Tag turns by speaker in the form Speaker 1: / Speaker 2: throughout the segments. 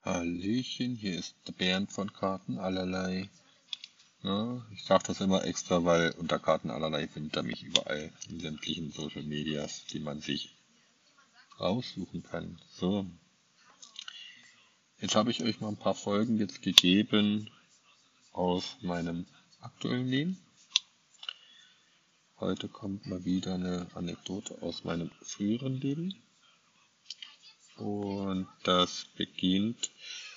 Speaker 1: Hallöchen, hier ist der Bernd von Karten allerlei. Ja, ich sage das immer extra, weil unter Karten allerlei findet er mich überall in sämtlichen Social Medias, die man sich raussuchen kann. So, jetzt habe ich euch mal ein paar Folgen jetzt gegeben aus meinem aktuellen Leben. Heute kommt mal wieder eine Anekdote aus meinem früheren Leben. Und das beginnt,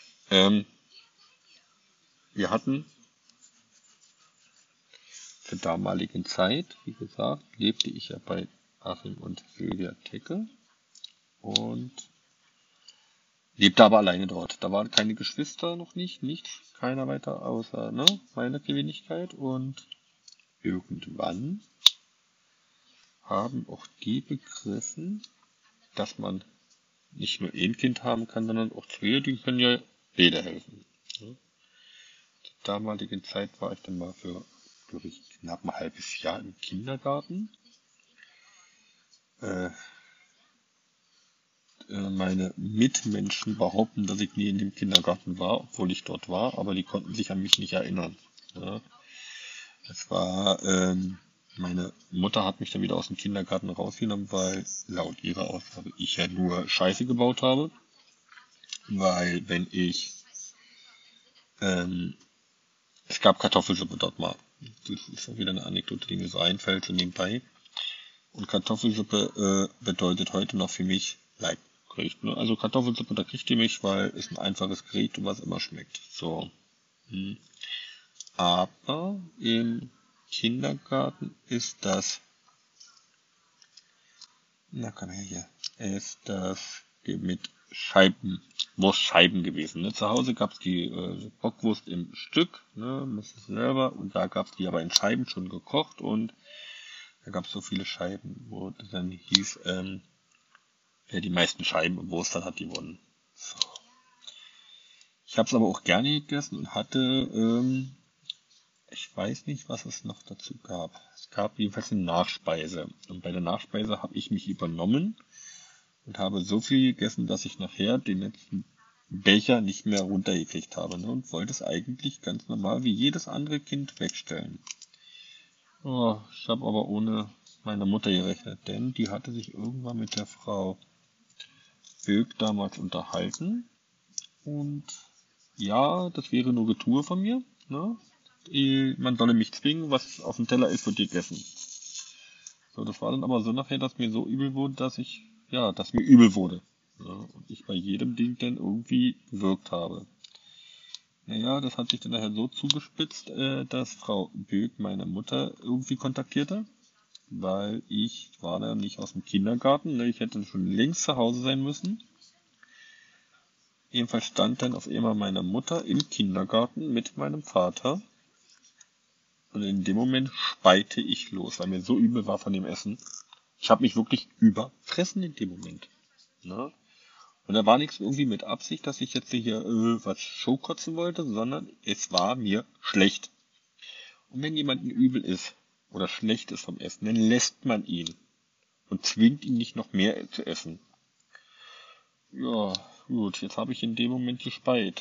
Speaker 1: wir hatten zur damaligen Zeit, wie gesagt, lebte ich ja bei Achim und Sylvia Tecke und lebte aber alleine dort. Da waren keine Geschwister noch nicht, nichts, keiner weiter außer meiner Wenigkeit. Und irgendwann haben auch die begriffen, dass man nicht nur ein Kind haben kann, sondern auch zwei, die können ja beide helfen. Ja. Zur damaligen Zeit war ich dann mal für, glaube ich, knapp ein halbes Jahr im Kindergarten. Meine Mitmenschen behaupten, dass ich nie in dem Kindergarten war, obwohl ich dort war, aber die konnten sich an mich nicht erinnern. Ja. Es war, meine Mutter hat mich dann wieder aus dem Kindergarten rausgenommen, weil laut ihrer Aussage ich ja nur Scheiße gebaut habe. Weil es gab Kartoffelsuppe dort mal. Das ist auch wieder eine Anekdote, die mir so einfällt, so nebenbei. Und Kartoffelsuppe bedeutet heute noch für mich Leibgericht. Ne? Also Kartoffelsuppe, da kriegt ihr mich, weil es ein einfaches Gericht, was immer schmeckt. So. Aber im Kindergarten ist das, komm her hier, ist das mit Wurstscheiben gewesen. Ne? Zu Hause gab's die Bockwurst im Stück, ne, musste selber, und da gab's die aber in Scheiben schon gekocht, und da gab's so viele Scheiben, wo das dann hieß, wer die meisten Scheiben im Wurst hat gewonnen. So. Ich habe es aber auch gerne gegessen und hatte, ich weiß nicht, was es noch dazu gab. Es gab jedenfalls eine Nachspeise. Und bei der Nachspeise habe ich mich übernommen und habe so viel gegessen, dass ich nachher den letzten Becher nicht mehr runtergekriegt habe. Ne? Und wollte es eigentlich ganz normal wie jedes andere Kind wegstellen. Oh, ich habe aber ohne meine Mutter gerechnet, denn die hatte sich irgendwann mit der Frau Böck damals unterhalten. Und ja, das wäre nur Getue von mir. Ne? Man solle mich zwingen, was auf dem Teller ist, wird gegessen. So, das war dann aber so nachher, dass mir so übel wurde, dass mir übel wurde. Ja, und ich bei jedem Ding dann irgendwie gewirkt habe. Naja, das hat sich dann nachher so zugespitzt, dass Frau Böck meine Mutter irgendwie kontaktierte, weil ich war da nicht aus dem Kindergarten, ne? Ich hätte schon längst zu Hause sein müssen. Jedenfalls stand dann auf einmal meine Mutter im Kindergarten mit meinem Vater. Und in dem Moment speite ich los, weil mir so übel war von dem Essen. Ich habe mich wirklich überfressen in dem Moment. Ne? Und da war nichts irgendwie mit Absicht, dass ich jetzt hier was showkotzen wollte, sondern es war mir schlecht. Und wenn jemandem übel ist oder schlecht ist vom Essen, dann lässt man ihn und zwingt ihn nicht noch mehr zu essen. Ja, gut, jetzt habe ich in dem Moment gespeit.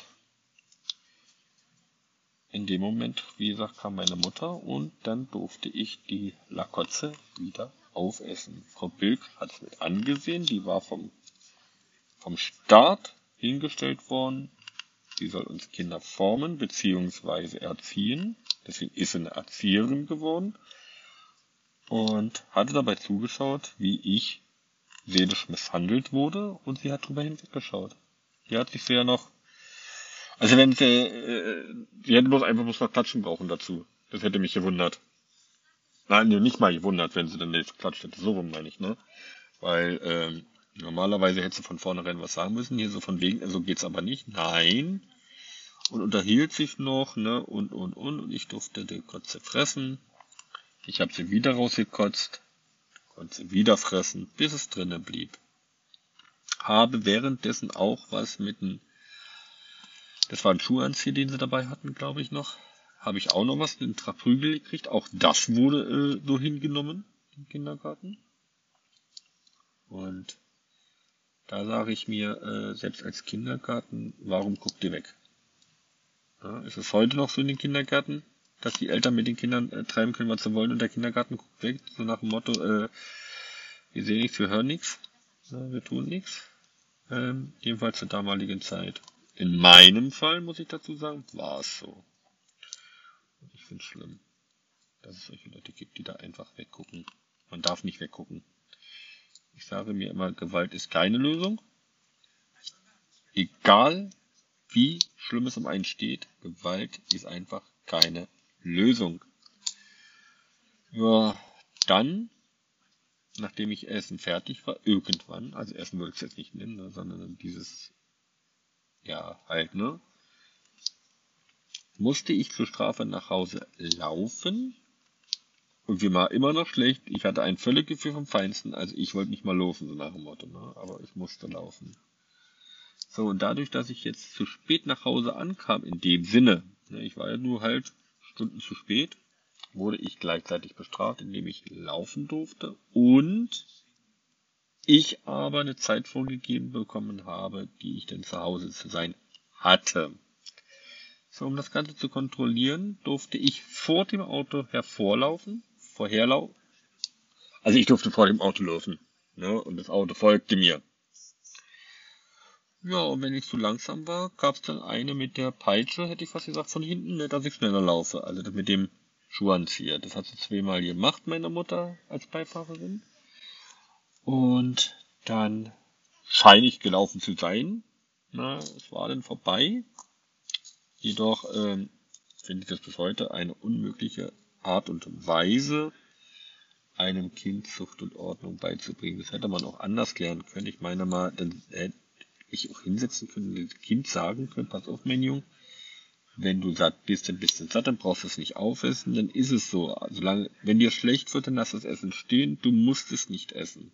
Speaker 1: In dem Moment, wie gesagt, kam meine Mutter und dann durfte ich die Lakotze wieder aufessen. Frau Bilk hat es mit angesehen, die war vom Staat hingestellt worden. Sie soll uns Kinder formen bzw. erziehen. Deswegen ist sie eine Erzieherin geworden und hatte dabei zugeschaut, wie ich seelisch misshandelt wurde, und sie hat drüber hinweggeschaut. Die hat sich sehr noch, also wenn sie hätte bloß mal Klatschen brauchen dazu. Das hätte mich gewundert. Nein, nicht mal gewundert, wenn sie dann nicht geklatscht hätte. So rum meine ich, ne? Weil normalerweise hätte sie von vornherein was sagen müssen. Hier so von wegen, so geht's aber nicht. Nein. Und unterhielt sich noch, ne? Und ich durfte die Kotze fressen. Ich habe sie wieder rausgekotzt. Konnte sie wieder fressen, bis es drinnen blieb. Habe währenddessen auch was das war ein Schuhanzieher, den sie dabei hatten, glaube ich noch. Habe ich auch noch was in Prügel gekriegt. Auch das wurde so hingenommen im Kindergarten. Und Da sage ich mir, selbst als Kindergarten, warum guckt ihr weg? Ja, ist es heute noch so in den Kindergärten, dass die Eltern mit den Kindern treiben können, was sie wollen und der Kindergarten guckt weg, so nach dem Motto, wir sehen nichts, wir hören nichts, wir tun nichts. Jedenfalls zur damaligen Zeit. In meinem Fall, muss ich dazu sagen, war es so. Und ich finde es schlimm, dass es solche Leute gibt, die da einfach weggucken. Man darf nicht weggucken. Ich sage mir immer, Gewalt ist keine Lösung. Egal wie schlimm es um einen steht, Gewalt ist einfach keine Lösung. Ja, dann, nachdem ich Essen fertig war, irgendwann, also Essen würde ich es jetzt nicht nennen, ne, sondern dieses, ja, halt, ne, musste ich zur Strafe nach Hause laufen. Und mir war immer noch schlecht. Ich hatte ein Völlegefühl vom Feinsten, also ich wollte nicht mal laufen, so nach dem Motto, ne, aber ich musste laufen. So, und dadurch, dass ich jetzt zu spät nach Hause ankam, in dem Sinne, ne, ich war ja nur halt Stunden zu spät, wurde ich gleichzeitig bestraft, indem ich laufen durfte und ich aber eine Zeit vorgegeben bekommen habe, die ich denn zu Hause zu sein hatte. So, um das Ganze zu kontrollieren, durfte ich vor dem Auto vorherlaufen. Also ich durfte vor dem Auto laufen, ne, und das Auto folgte mir. Ja, und wenn ich zu langsam war, gab's dann eine mit der Peitsche, hätte ich fast gesagt, von hinten, ne, dass ich schneller laufe. Also das mit dem Schuhanzieher. Das hat sie zweimal gemacht, meine Mutter, als Beifahrerin. Und dann scheine ich gelaufen zu sein. Na, es war dann vorbei. Jedoch finde ich das bis heute eine unmögliche Art und Weise, einem Kind Zucht und Ordnung beizubringen. Das hätte man auch anders klären können. Ich meine mal, dann hätte ich auch hinsetzen können und dem Kind sagen können, pass auf, mein Junge, wenn du satt bist, dann bist du satt, dann brauchst du es nicht aufessen, dann ist es so. Solange, wenn dir schlecht wird, dann lass das Essen stehen, du musst es nicht essen.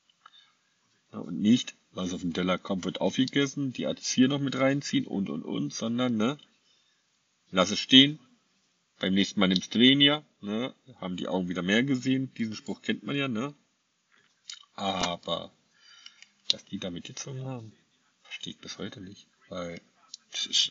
Speaker 1: Ja, und nicht, was auf dem Teller kommt, wird aufgegessen, die Erzieher noch mit reinziehen und, sondern, ne, lass es stehen, beim nächsten Mal nimmst du weniger, ne, haben die Augen wieder mehr gesehen, diesen Spruch kennt man ja, ne, aber, dass die da mitgezogen haben, verstehe ich bis heute nicht, weil, ich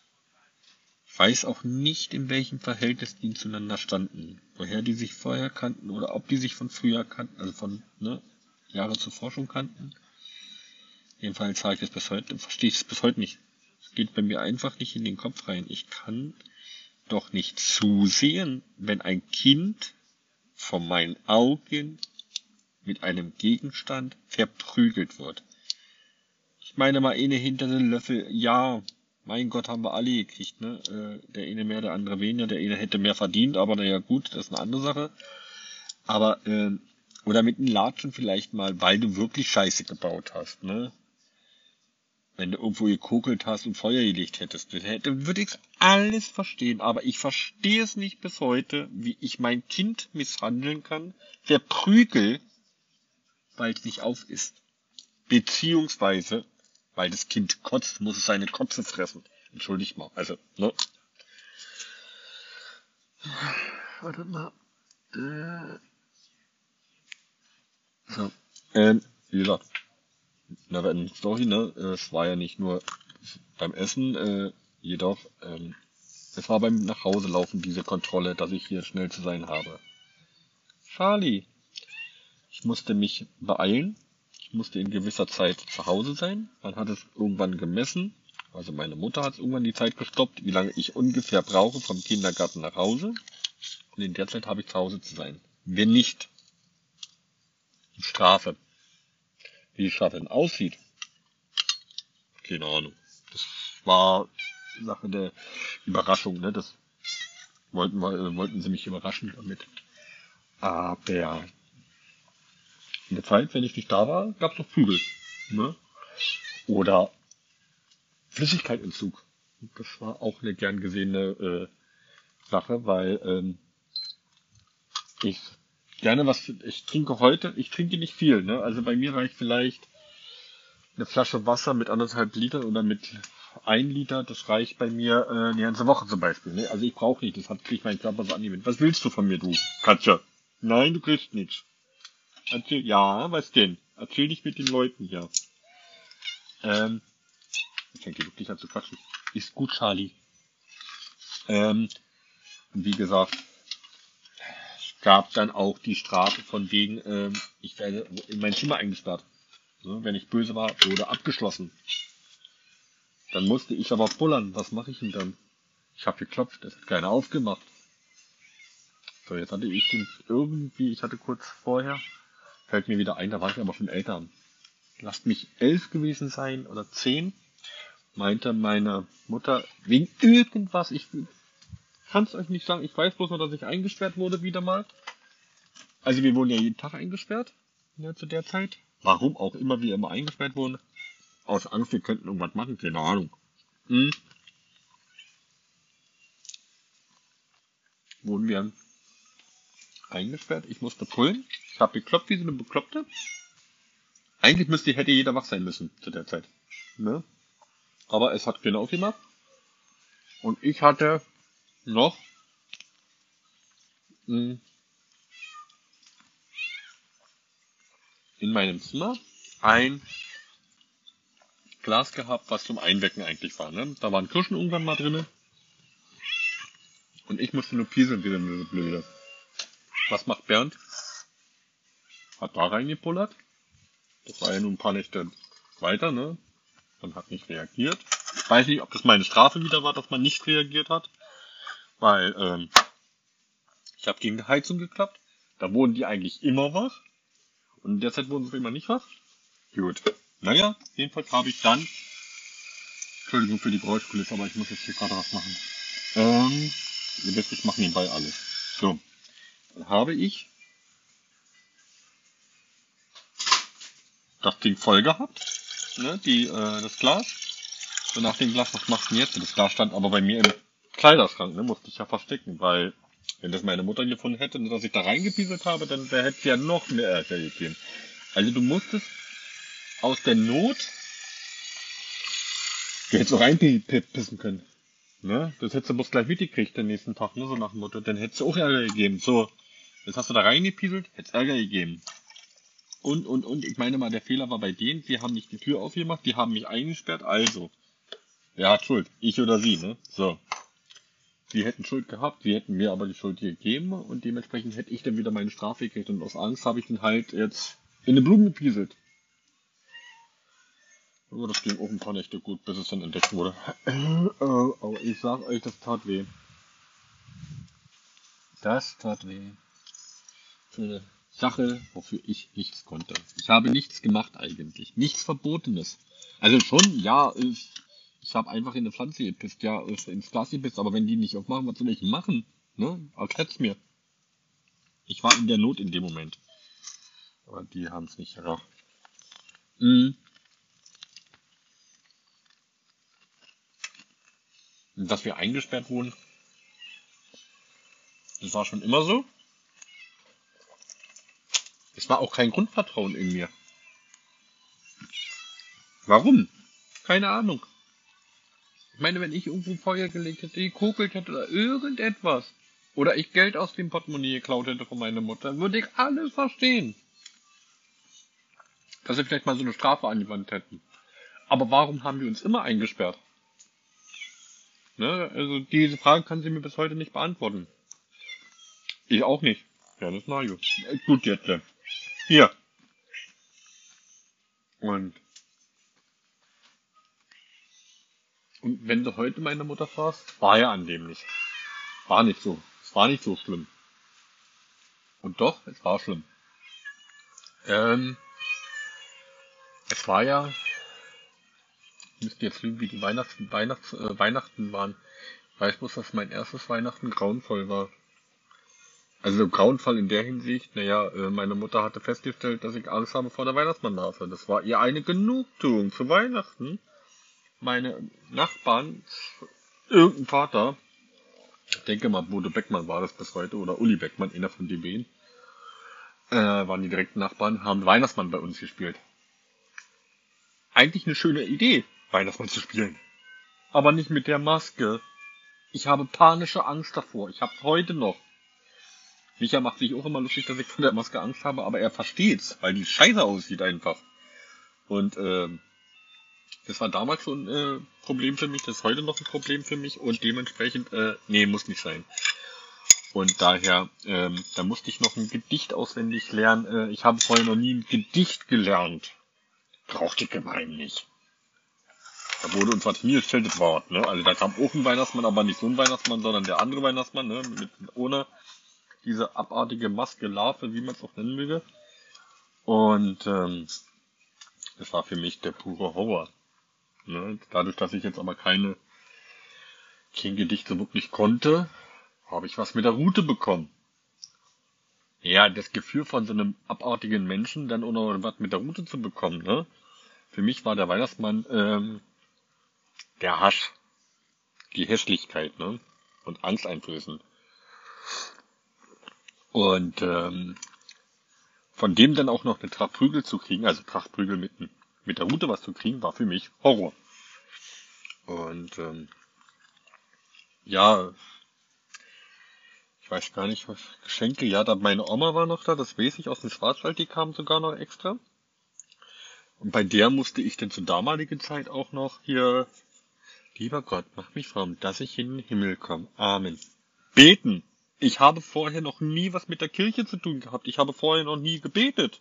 Speaker 1: weiß auch nicht, in welchem Verhältnis die zueinander standen, woher die sich vorher kannten oder ob die sich von früher kannten, also von, ne, Jahre zuvor schon kannten. Jedenfalls sage ich es bis heute, verstehe ich es bis heute nicht. Es geht bei mir einfach nicht in den Kopf rein. Ich kann doch nicht zusehen, wenn ein Kind vor meinen Augen mit einem Gegenstand verprügelt wird. Ich meine mal eine hinter den Löffel, ja, mein Gott, haben wir alle gekriegt, ne? Der eine mehr, der andere weniger, der eine hätte mehr verdient, aber naja gut, das ist eine andere Sache. Aber, oder mit einem Latschen vielleicht mal, weil du wirklich Scheiße gebaut hast, ne? Wenn du irgendwo gekokelt hast und Feuer gelegt hättest, würde ich alles verstehen. Aber ich verstehe es nicht bis heute, wie ich mein Kind misshandeln kann, verprügel, weil es nicht auf ist. Beziehungsweise, weil das Kind kotzt, muss es seine Kotze fressen. Entschuldigt mal, also, ne? Warte mal. So. Wie gesagt, Neverending Story, ne? Es war ja nicht nur beim Essen, jedoch, es war beim Nachhauselaufen diese Kontrolle, dass ich hier schnell zu sein habe. Charlie, ich musste mich beeilen. Ich musste in gewisser Zeit zu Hause sein. Man hat es irgendwann gemessen. Also meine Mutter hat irgendwann die Zeit gestoppt, wie lange ich ungefähr brauche vom Kindergarten nach Hause. Und in der Zeit habe ich zu Hause zu sein. Wenn nicht, die Strafe. Wie die Strafe denn aussieht, keine Ahnung. Das war Sache der Überraschung, ne? Das wollten sie mich überraschen damit. Aber ja, in der Zeit, wenn ich nicht da war, gab es noch Prügel, ne? Oder Flüssigkeitsentzug. Das war auch eine gern gesehene Sache, weil ich trinke nicht viel, ne? Also bei mir reicht vielleicht eine Flasche Wasser mit 1,5 Litern oder mit 1 Liter, das reicht bei mir eine ganze Woche zum Beispiel, ne? Also ich brauche nicht, kriegt mein Körper so angewendet. Was willst du von mir, du Katja? Nein, du kriegst nichts. Erzähl, ja, was denn? Erzähl nicht mit den Leuten hier. Ich denke wirklich an zu quatschen. Ist gut, Charlie. Und wie gesagt, es gab dann auch die Strafe von wegen, ich werde in mein Zimmer eingesperrt. Ne, wenn ich böse war, wurde abgeschlossen. Dann musste ich aber pullern. Was mache ich denn dann? Ich habe geklopft, es hat keiner aufgemacht. So, jetzt hatte ich den irgendwie, ich hatte kurz vorher, fällt mir wieder ein, da war ich aber schon älter. Lasst mich 11 gewesen sein oder 10, meinte meine Mutter, wegen irgendwas, ich kann es euch nicht sagen, ich weiß bloß nur, dass ich eingesperrt wurde wieder mal. Also wir wurden ja jeden Tag eingesperrt, ja, zu der Zeit. Warum auch immer wir immer eingesperrt wurden. Aus Angst, wir könnten irgendwas machen, keine Ahnung. Wurden wir eingesperrt, ich musste pullen. Ich habe geklopft wie so eine Bekloppte. Eigentlich hätte jeder wach sein müssen zu der Zeit. Ne? Aber es hat keiner aufgemacht. Und ich hatte noch in meinem Zimmer ein Glas gehabt, was zum Einwecken eigentlich war. Ne? Da waren Kirschen irgendwann mal drinne. Und ich musste nur pieseln, wie so eine Blöde. Was macht Bernd? Hat da reingepullert. Das war ja nur ein paar Nächte weiter, ne? Und hat nicht reagiert. Ich weiß nicht, ob das meine Strafe wieder war, dass man nicht reagiert hat. Weil, ich habe gegen die Heizung geklappt. Da wurden die eigentlich immer wach. Und derzeit wurden sie immer nicht wach. Gut. Naja, jedenfalls habe ich dann... Entschuldigung für die Geräuschkulisse, aber ich muss jetzt hier gerade was machen. Ihr wisst, ich mache nebenbei alles. So. Dann habe ich das Ding voll gehabt. Ne, das Glas. So nach dem Glas, was machst du denn jetzt? Das Glas stand aber bei mir im Kleiderschrank, ne, musste ich ja verstecken, weil wenn das meine Mutter gefunden hätte, dass ich da reingepieselt habe, dann hätte es ja noch mehr Ärger gegeben. Also du musstest aus der Not, du hättest auch reinpissen können. Ne? Das hättest du bloß gleich mitgekriegt den nächsten Tag, ne, so nach dem Motto. Dann hättest du auch Ärger gegeben. So, jetzt hast du da reingepieselt, hättest Ärger gegeben. Und, ich meine mal, der Fehler war bei denen, sie haben nicht die Tür aufgemacht, die haben mich eingesperrt, also. Wer hat Schuld? Ich oder sie, ne? So. Sie hätten Schuld gehabt, sie hätten mir aber die Schuld gegeben und dementsprechend hätte ich dann wieder meine Strafe gekriegt und aus Angst habe ich dann halt jetzt in eine Blume gepieselt. Aber das ging auch ein paar Nächte gut, bis es dann entdeckt wurde. Aber ich sag euch, das tat weh. Das tat weh. Für eine Sache, wofür ich nichts konnte. Ich habe nichts gemacht eigentlich. Nichts Verbotenes. Also schon, ja, ich habe einfach in eine Pflanze gepisst, ja, ins Glas gepisst, aber wenn die nicht aufmachen, was soll ich machen? Ne? Erklärt's mir. Ich war in der Not in dem Moment. Aber die haben es nicht gerafft. Und dass wir eingesperrt wurden, das war schon immer so. Es war auch kein Grundvertrauen in mir. Warum? Keine Ahnung. Ich meine, wenn ich irgendwo Feuer gelegt hätte, gekokelt hätte oder irgendetwas, oder ich Geld aus dem Portemonnaie geklaut hätte von meiner Mutter, würde ich alles verstehen. Dass sie vielleicht mal so eine Strafe angewandt hätten. Aber warum haben wir uns immer eingesperrt? Ne? Also diese Frage kann sie mir bis heute nicht beantworten. Ich auch nicht. Ja, das ist Mario. Gut, jetzt. Hier. Und wenn du heute meine Mutter fragst, war ja an dem nicht. War nicht so. Es war nicht so schlimm. Und doch, es war schlimm. Es war ja, ich müsste jetzt lügen, wie die Weihnachten waren. Ich weiß bloß, dass mein erstes Weihnachten grauenvoll war. Also grauenvoll in der Hinsicht, meine Mutter hatte festgestellt, dass ich Angst habe vor der Weihnachtsmannlarve. Das war ihr eine Genugtuung zu Weihnachten. Meine Nachbarn, irgendein Vater, ich denke mal, Bodo Beckmann war das bis heute, oder Uli Beckmann, einer von den beiden, waren die direkten Nachbarn, haben Weihnachtsmann bei uns gespielt. Eigentlich eine schöne Idee, Weihnachtsmann zu spielen. Aber nicht mit der Maske. Ich habe panische Angst davor. Ich habe heute noch. Micha macht sich auch immer lustig, dass ich vor der Maske Angst habe, aber er versteht's, weil die scheiße aussieht einfach. Und Das war damals schon ein Problem für mich, das ist heute noch ein Problem für mich und dementsprechend, nee, muss nicht sein. Und daher, da musste ich noch ein Gedicht auswendig lernen. Ich habe vorher noch nie ein Gedicht gelernt. Brauchte gemein nicht. Da wurde uns was hingestellt, das Wort, ne? Also da kam auch ein Weihnachtsmann, aber nicht so ein Weihnachtsmann, sondern der andere Weihnachtsmann, ne? Ohne diese abartige Maske, Larve, wie man es auch nennen möge. Und das war für mich der pure Horror. Ne? Dadurch, dass ich jetzt aber kein Gedicht so wirklich konnte, habe ich was mit der Rute bekommen. Ja, das Gefühl von so einem abartigen Menschen, dann auch noch was mit der Rute zu bekommen, ne? Für mich war der Weihnachtsmann der Hasch, die Hässlichkeit, ne? Und Angst einflößen. Und von dem dann auch noch eine Trachtprügel zu kriegen, also Trachtprügel mit der Rute was zu kriegen, war für mich Horror. Und ja, ich weiß gar nicht, was Geschenke, ja, da meine Oma war noch da, das weiß ich aus dem Schwarzwald, die kam sogar noch extra. Und bei der musste ich dann zur damaligen Zeit auch noch hier, lieber Gott, mach mich fromm, dass ich in den Himmel komme. Amen. Beten. Ich habe vorher noch nie was mit der Kirche zu tun gehabt. Ich habe vorher noch nie gebetet.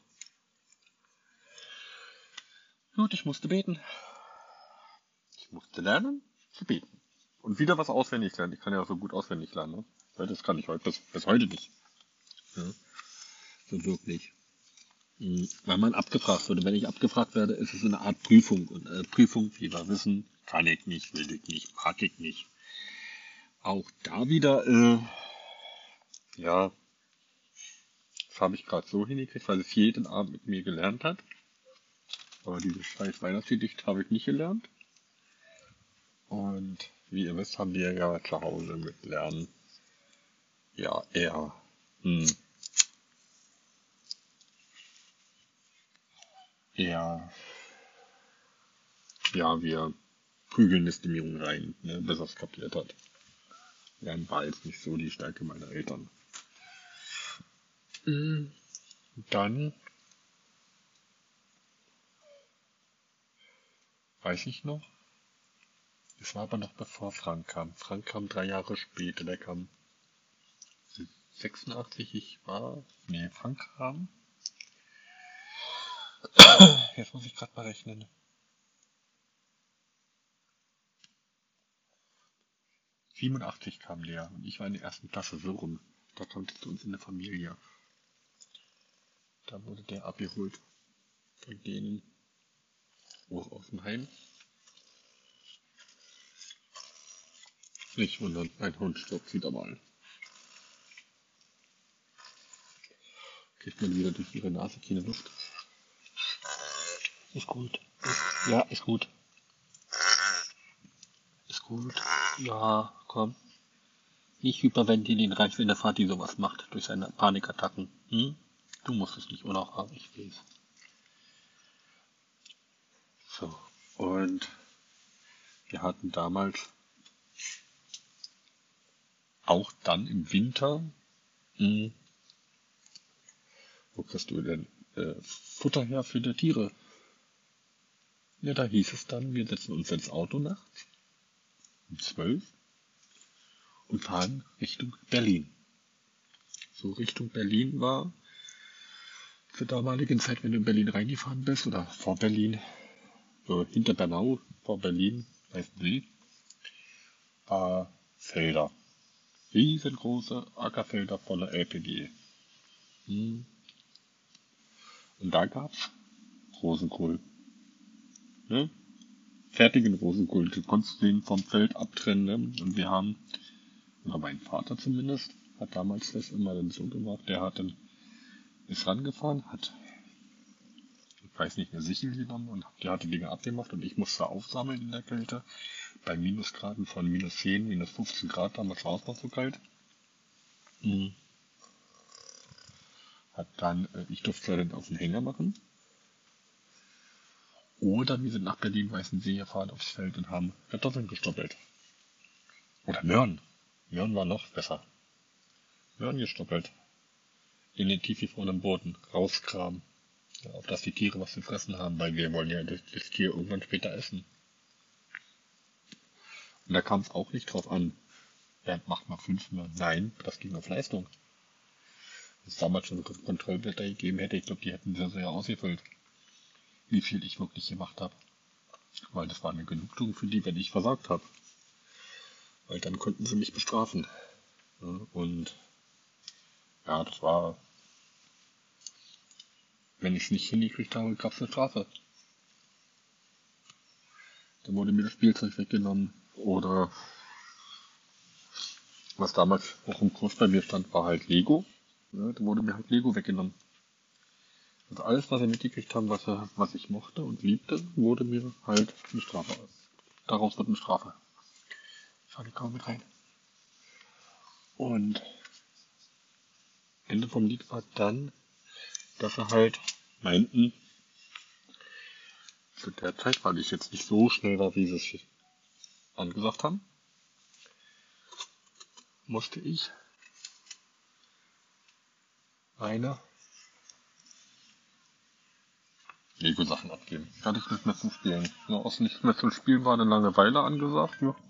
Speaker 1: Gut, ich musste beten. Ich musste lernen zu beten. Und wieder was auswendig lernen. Ich kann ja auch so gut auswendig lernen, ne? Weil das kann ich heute bis heute nicht. Ja, so wirklich. Weil man abgefragt wurde. Wenn ich abgefragt werde, ist es eine Art Prüfung. Und Prüfung, wie wir wissen, kann ich nicht, will ich nicht, mag ich nicht. Auch da wieder, ja, das habe ich gerade so hingekriegt, weil es jeden Abend mit mir gelernt hat. Aber dieses scheiß Weihnachtsgedicht habe ich nicht gelernt. Und wie ihr wisst, haben wir ja zu Hause mit Lernen ja eher eher, ja, wir prügeln das dem Jungen rein, ne, bis er es kapiert hat. Lernen war jetzt nicht so die Stärke meiner Eltern. Dann weiß ich noch, es war aber noch bevor Frank kam. Frank kam 3 Jahre später, der kam 86, Frank kam. Jetzt muss ich gerade mal rechnen. 87 kam Lea und ich war in der ersten Klasse, so rum. Da kam der zu uns in der Familie. Da wurde der abgeholt von denen hoch aus dem Heim. Nicht wundern, ein Hund stoppt wieder mal. Kriegt man wieder durch ihre Nase keine Luft. Ist gut. Ja, ist gut. Ist gut. Ja, komm. Nicht hyperventilieren reicht, wenn der Vati sowas macht durch seine Panikattacken. Hm? Du musst es nicht auch haben, ich weiß. So, und wir hatten damals auch dann im Winter, wo kriegst du denn Futter her für die Tiere? Ja, da hieß es dann, wir setzen uns ins Auto nachts um 12 und fahren Richtung Berlin. So Richtung Berlin war zur damaligen Zeit, wenn du in Berlin reingefahren bist oder vor Berlin, so hinter Bernau, vor Berlin, weißt du, Felder. Riesengroße Ackerfelder voller LPG. Und da gab's Rosenkohl. Ne? Fertigen Rosenkohl. Du konntest den vom Feld abtrennen. Ne? Und wir haben, oder mein Vater zumindest, hat damals das immer dann so gemacht. Der ist rangefahren, hat, ich weiß nicht, eine Sichel genommen und die hat die Dinge abgemacht und ich musste aufsammeln in der Kälte. Bei Minusgraden von minus 10, minus 15 Grad, damals war es noch so kalt. Hat dann, ich durfte dann auf den Hänger machen. Oder wir sind nach Berlin-Weißensee gefahren aufs Feld und haben Kartoffeln gestoppelt. Oder Möhren. Möhren war noch besser. Möhren gestoppelt. In den tiefgefrorenen Boden rauskramen. Ja, auf dass die Tiere was zu fressen haben, weil wir wollen ja das Tier irgendwann später essen. Und da kam es auch nicht drauf an, wer macht mal 5 mehr. Nein, das ging auf Leistung. Wenn es damals schon Kontrollblätter gegeben hätte, ich glaube, die hätten sehr, sehr ausgefüllt, wie viel ich wirklich gemacht habe. Weil das war eine Genugtuung für die, wenn ich versagt habe. Weil dann konnten sie mich bestrafen. Ja, und ja, das war, wenn ich es nicht hingekriegt habe, gab es eine Strafe. Dann wurde mir das Spielzeug weggenommen. Oder was damals auch im Kurs bei mir stand, war halt Lego. Ja, da wurde mir halt Lego weggenommen. Also alles, was wir mitgekriegt haben, was ich mochte und liebte, wurde mir halt eine Strafe. Daraus wird eine Strafe. Schau die kaum mit rein. Und Ende vom Lied war dann, dass sie halt meinten, zu der Zeit, weil ich jetzt nicht so schnell war, wie sie es angesagt haben, musste ich meine Lego-Sachen abgeben. Hatte ich nicht mehr zum Spielen. Ja, aus nicht mehr zum Spielen war eine Langeweile angesagt. Ja.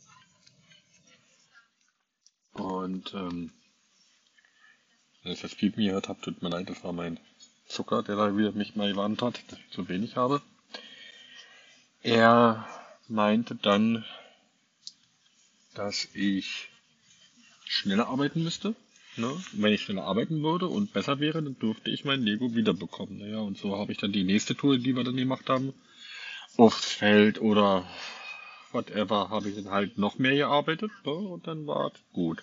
Speaker 1: Und wenn ich das Piepen gehört habe, tut mir leid, das war mein Zucker, der da wieder mich mal gewarnt hat, dass ich zu wenig habe. Er meinte dann, dass ich schneller arbeiten müsste. Ne? Und wenn ich schneller arbeiten würde und besser wäre, dann dürfte ich mein Lego wiederbekommen. Naja, und so habe ich dann die nächste Tour, die wir dann gemacht haben, aufs Feld oder whatever, habe ich dann halt noch mehr gearbeitet. Ne? Und dann war es gut.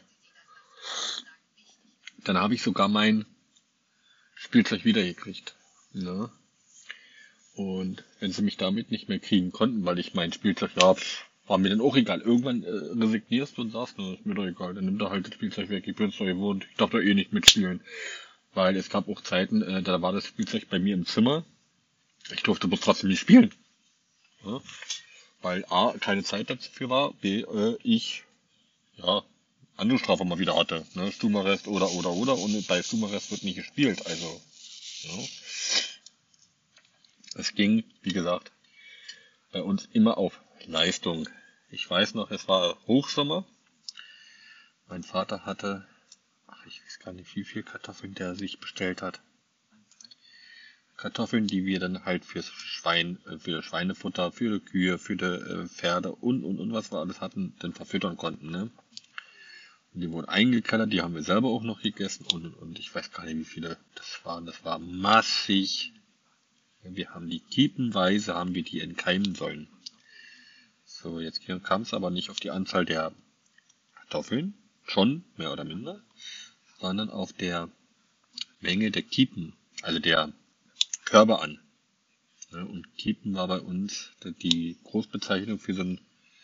Speaker 1: Dann habe ich sogar mein Spielzeug wiedergekriegt. Ne? Und wenn sie mich damit nicht mehr kriegen konnten, weil ich mein Spielzeug, ja, war mir dann auch egal. Irgendwann resignierst du und sagst, ist mir doch egal, dann nimm da halt das Spielzeug weg, ich bin's doch gewohnt, ich darf da eh nicht mitspielen. Weil es gab auch Zeiten, da war das Spielzeug bei mir im Zimmer, ich durfte bloß trotzdem nicht spielen. Ja? Weil A, keine Zeit dafür war, B, ich, ja, andere Strafe mal wieder hatte, ne, Stubenarrest oder, und bei Stubenarrest wird nicht gespielt, also, ja. Es ging, wie gesagt, bei uns immer auf Leistung. Ich weiß noch, es war Hochsommer. Mein Vater hatte, ich weiß gar nicht, wie viel Kartoffeln der sich bestellt hat. Kartoffeln, die wir dann halt fürs Schwein, für Schweinefutter, für die Kühe, für die Pferde und was wir alles hatten, dann verfüttern konnten, ne? Und die wurden eingekellert, die haben wir selber auch noch gegessen und ich weiß gar nicht, wie viele das waren. Das war massig. Wir haben die kiepenweise, haben wir die entkeimen sollen. So, jetzt kam es aber nicht auf die Anzahl der Kartoffeln, schon, mehr oder minder, sondern auf der Menge der Kiepen, also der Körbe an. Ja, und Kiepen war bei uns die Großbezeichnung für so ein,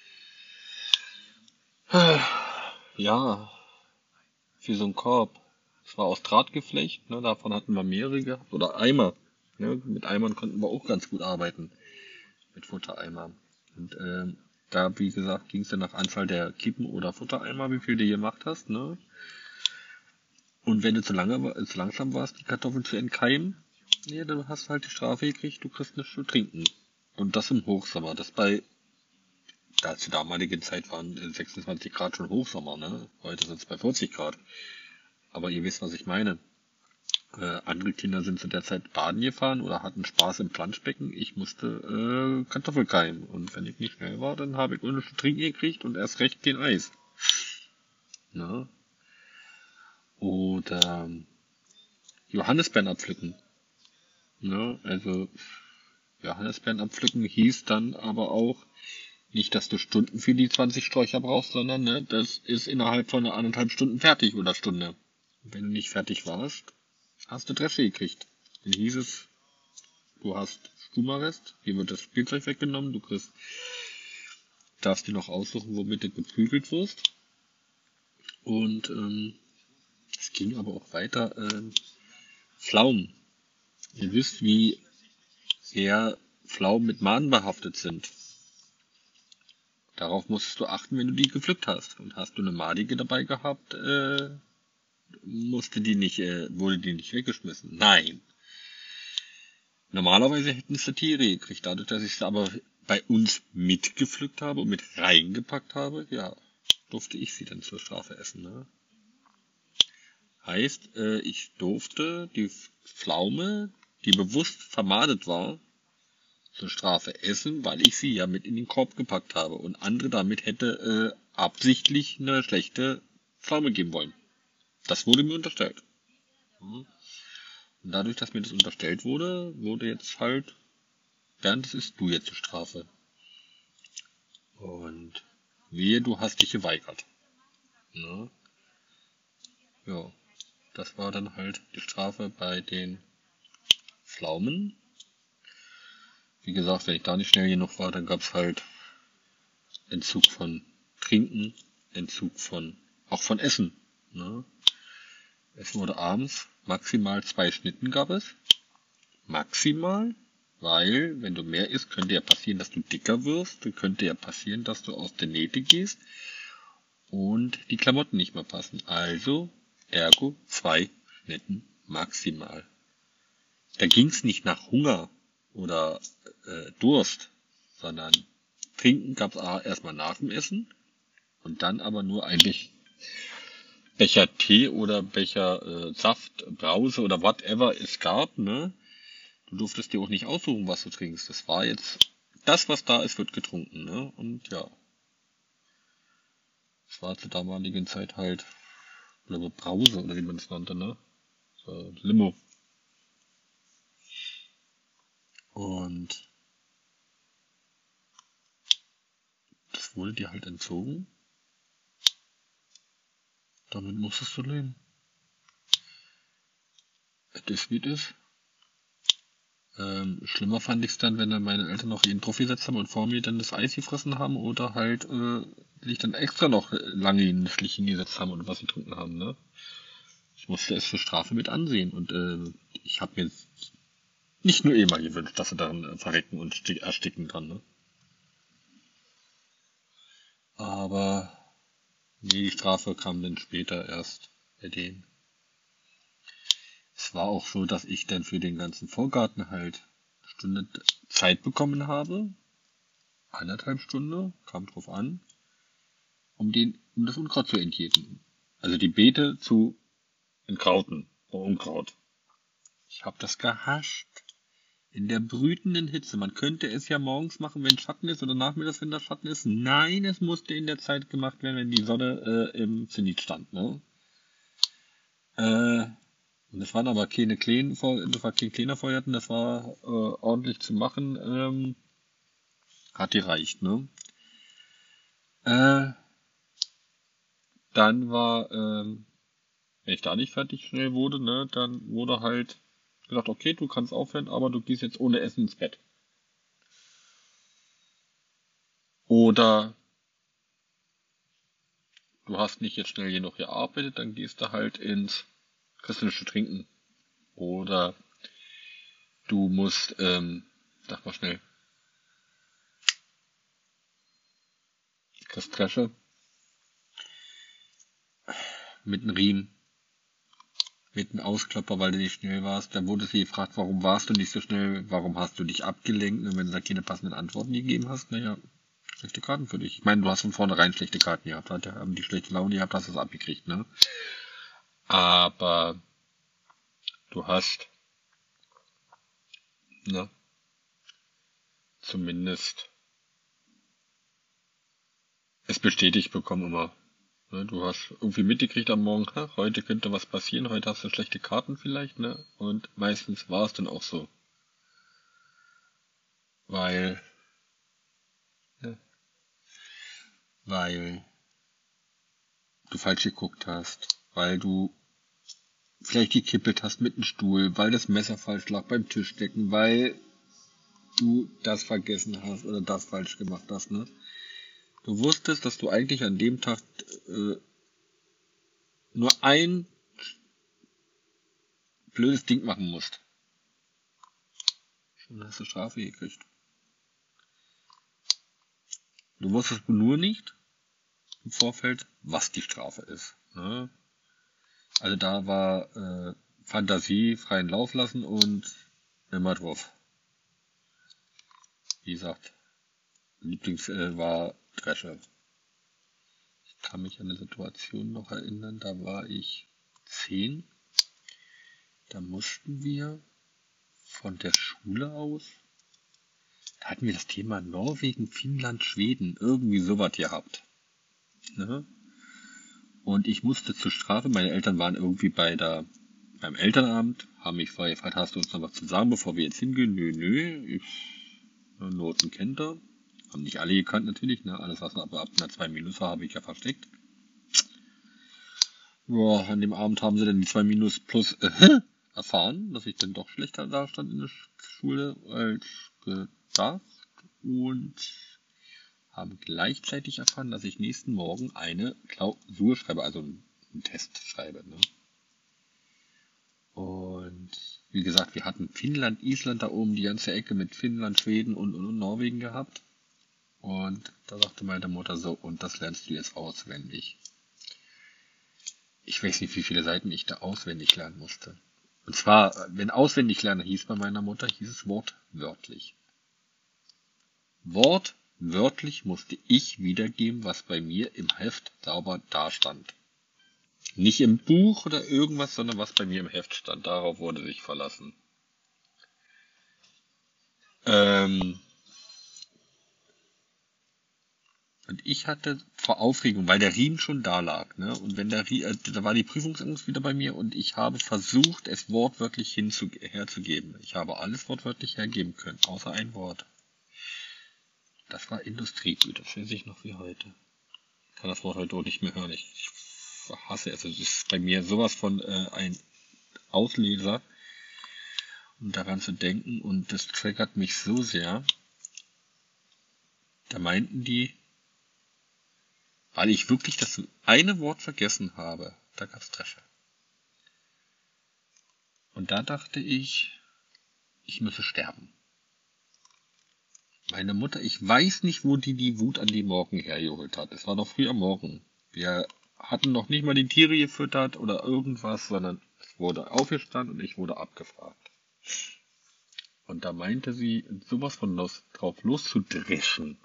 Speaker 1: ja, für so einen Korb. Es war aus Drahtgeflecht, ne, davon hatten wir mehrere gehabt, oder Eimer. Ne, mit Eimern konnten wir auch ganz gut arbeiten, mit Futtereimer. Und da, wie gesagt, ging es dann nach Anzahl der Kippen oder Futtereimer, wie viel du gemacht hast. Ne? Und wenn du zu langsam warst, die Kartoffeln zu entkeimen, ja, dann hast du halt die Strafe gekriegt, du kriegst nichts zu trinken. Und das im Hochsommer. Da zur damaligen Zeit waren 26 Grad schon Hochsommer, ne? Heute sind es bei 40 Grad. Aber ihr wisst, was ich meine. Andere Kinder sind zu der Zeit baden gefahren oder hatten Spaß im Planschbecken. Ich musste Kartoffel keimen. Und wenn ich nicht schnell war, dann habe ich ohne zu trinken gekriegt und erst recht kein Eis. Ne? Oder Johannisbeeren abpflücken. Ne? Also Johannisbeeren abpflücken hieß dann aber auch nicht, dass du Stunden für die 20 Sträucher brauchst, sondern ne, das ist innerhalb von 1,5 Stunden fertig oder Stunde. Und wenn du nicht fertig warst, hast du Dresche gekriegt. Dann hieß es, du hast Stubenarrest, hier wird das Spielzeug weggenommen, darfst dir noch aussuchen, womit du geprügelt wirst. Und es ging aber auch weiter. Pflaumen. Ihr wisst, wie sehr Pflaumen mit Maden behaftet sind. Darauf musstest du achten, wenn du die gepflückt hast. Und hast du eine madige dabei gehabt, wurde die nicht weggeschmissen. Nein. Normalerweise hätten es Tiere gekriegt. Dadurch, dass ich es aber bei uns mitgepflückt habe und mit reingepackt habe, ja, durfte ich sie dann zur Strafe essen. Ne? Heißt, ich durfte die Pflaume, die bewusst vermadet war, zur Strafe essen, weil ich sie ja mit in den Korb gepackt habe und andere damit hätte absichtlich eine schlechte Pflaume geben wollen. Das wurde mir unterstellt. Und dadurch, dass mir das unterstellt wurde, wurde jetzt halt, Bernd, das isst du jetzt zur Strafe. Und wehe, du hast dich geweigert. Ne? Ja, das war dann halt die Strafe bei den Pflaumen. Wie gesagt, wenn ich da nicht schnell genug war, dann gab's halt Entzug von Trinken, Entzug von, auch von Essen. Ne? Es wurde abends maximal 2 Schnitten gab es. Maximal, weil wenn du mehr isst, könnte ja passieren, dass du dicker wirst. Dann könnte ja passieren, dass du aus der Nähte gehst und die Klamotten nicht mehr passen. Also, ergo 2 Schnitten maximal. Da ging's nicht nach Hunger oder Durst, sondern Trinken gab's erstmal nach dem Essen und dann aber nur eigentlich Becher Tee oder Becher Saft, Brause oder whatever es gab, ne? Du durftest dir auch nicht aussuchen, was du trinkst. Das war jetzt, das, was da ist, wird getrunken, ne? Und ja, es war zur damaligen Zeit halt, oder Brause, oder wie man es nannte, ne? So, Limo. Und das wurde dir halt entzogen. Damit musstest du leben. Es ist, wie es ist. Schlimmer fand ich es dann, wenn dann meine Eltern noch ihren Trophy gesetzt haben und vor mir dann das Eis gefressen haben oder halt sich dann extra noch lange in das Licht hingesetzt haben und was sie getrunken haben, ne? Ich musste es zur Strafe mit ansehen und ich habe mir nicht nur immer gewünscht, dass sie daran verrecken und ersticken dran, ne? Aber nee, die Strafe kam dann später erst bei denen. Es war auch so, dass ich dann für den ganzen Vorgarten halt eine Stunde Zeit bekommen habe. 1,5 Stunde, kam drauf an, um das Unkraut zu entjäten. Also die Beete zu entkrauten, Unkraut. Ich habe das gehasst. In der brütenden Hitze. Man könnte es ja morgens machen, wenn Schatten ist oder nachmittags, wenn da Schatten ist. Nein, es musste in der Zeit gemacht werden, wenn die Sonne im Zenit stand. Ne? Und das waren aber keine kleinen, das war kein kleiner Feuerten, das war ordentlich zu machen. Hat gereicht, ne? Dann war, wenn ich da nicht fertig schnell wurde, ne, dann wurde halt gesagt, okay, du kannst aufhören, aber du gehst jetzt ohne Essen ins Bett. Oder du hast nicht jetzt schnell genug gearbeitet, dann gehst du halt ins christliche Trinken. Oder du musst, sag mal schnell, kriegst Dresche mit einem Riemen, mit einem Ausklopper, weil du nicht schnell warst. Dann wurde sie gefragt, warum warst du nicht so schnell, warum hast du dich abgelenkt? Und wenn du da keine passenden Antworten gegeben hast, naja, schlechte Karten für dich. Ich meine, du hast von vornherein schlechte Karten gehabt, haben die schlechte Laune gehabt, hast du es abgekriegt, ne? Aber du hast, ne, zumindest es bestätigt bekommen immer. Ne, du hast irgendwie mitgekriegt am Morgen, heute könnte was passieren, heute hast du schlechte Karten vielleicht, ne? Und meistens war es dann auch so. Weil, ne, weil du falsch geguckt hast, weil du vielleicht gekippelt hast mit dem Stuhl, weil das Messer falsch lag beim Tischdecken, weil du das vergessen hast oder das falsch gemacht hast, ne? Du wusstest, dass du eigentlich an dem Tag nur ein blödes Ding machen musst. Schon hast du Strafe gekriegt. Du wusstest nur nicht im Vorfeld, was die Strafe ist. Ne? Also da war Fantasie freien Lauf lassen und immer drauf. Wie gesagt, Lieblings war Dresche. Ich kann mich an eine Situation noch erinnern, da war ich 10. Da mussten wir von der Schule aus, da hatten wir das Thema Norwegen, Finnland, Schweden, irgendwie sowas gehabt. Ne? Und ich musste zur Strafe, meine Eltern waren irgendwie beim Elternabend, haben mich vorher gefragt, hast du uns noch was zu sagen, bevor wir jetzt hingehen? Nö, Noten kennt er. Haben nicht alle gekannt natürlich, ne? Alles was ab einer 2 Minus war, habe ich ja versteckt. Ja, an dem Abend haben sie dann die 2 Minus plus erfahren, dass ich dann doch schlechter da stand in der Schule als gedacht und haben gleichzeitig erfahren, dass ich nächsten Morgen eine Klausur schreibe, also einen Test schreibe. Ne? Und wie gesagt, wir hatten Finnland, Island da oben, die ganze Ecke mit Finnland, Schweden und Norwegen gehabt. Und da sagte meine Mutter so, und das lernst du jetzt auswendig. Ich weiß nicht, wie viele Seiten ich da auswendig lernen musste. Und zwar, wenn auswendig lernen hieß bei meiner Mutter, hieß es wortwörtlich. Wortwörtlich musste ich wiedergeben, was bei mir im Heft sauber dastand. Nicht im Buch oder irgendwas, sondern was bei mir im Heft stand. Darauf wurde sich verlassen. Und ich hatte vor Aufregung, weil der Riemen schon da lag, ne? Und wenn da war die Prüfungsangst wieder bei mir und ich habe versucht, es wortwörtlich herzugeben. Ich habe alles wortwörtlich hergeben können, außer ein Wort. Das war Industriegüter, das weiß ich noch wie heute. Ich kann das Wort heute auch nicht mehr hören. Ich hasse es. Es ist bei mir sowas von ein Ausleser, um daran zu denken. Und das triggert mich so sehr. Da meinten die, weil ich wirklich das eine Wort vergessen habe, da gab's Dresche. Und da dachte ich müsse sterben. Meine Mutter, ich weiß nicht, wo die Wut an die Morgen hergeholt hat. Es war noch früh am Morgen. Wir hatten noch nicht mal die Tiere gefüttert oder irgendwas, sondern es wurde aufgestanden und ich wurde abgefragt. Und da meinte sie, sowas von drauf loszudreschen.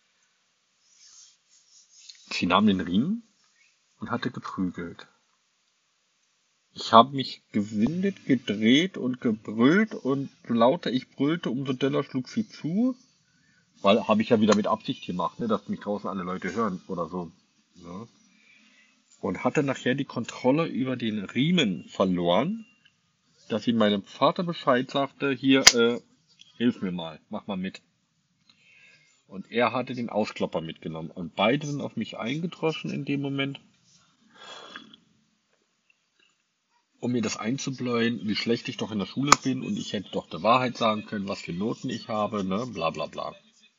Speaker 1: Sie nahm den Riemen und hatte geprügelt. Ich habe mich gewindet, gedreht und gebrüllt und so lauter ich brüllte, umso doller schlug sie zu. Weil habe ich ja wieder mit Absicht gemacht, ne, dass mich draußen alle Leute hören oder so. Ne? Und hatte nachher die Kontrolle über den Riemen verloren, dass ich meinem Vater Bescheid sagte, hier, hilf mir mal, mach mal mit. Und er hatte den Ausklopper mitgenommen. Und beide sind auf mich eingedroschen in dem Moment, um mir das einzubläuen, wie schlecht ich doch in der Schule bin und ich hätte doch die Wahrheit sagen können, was für Noten ich habe, ne, bla bla bla.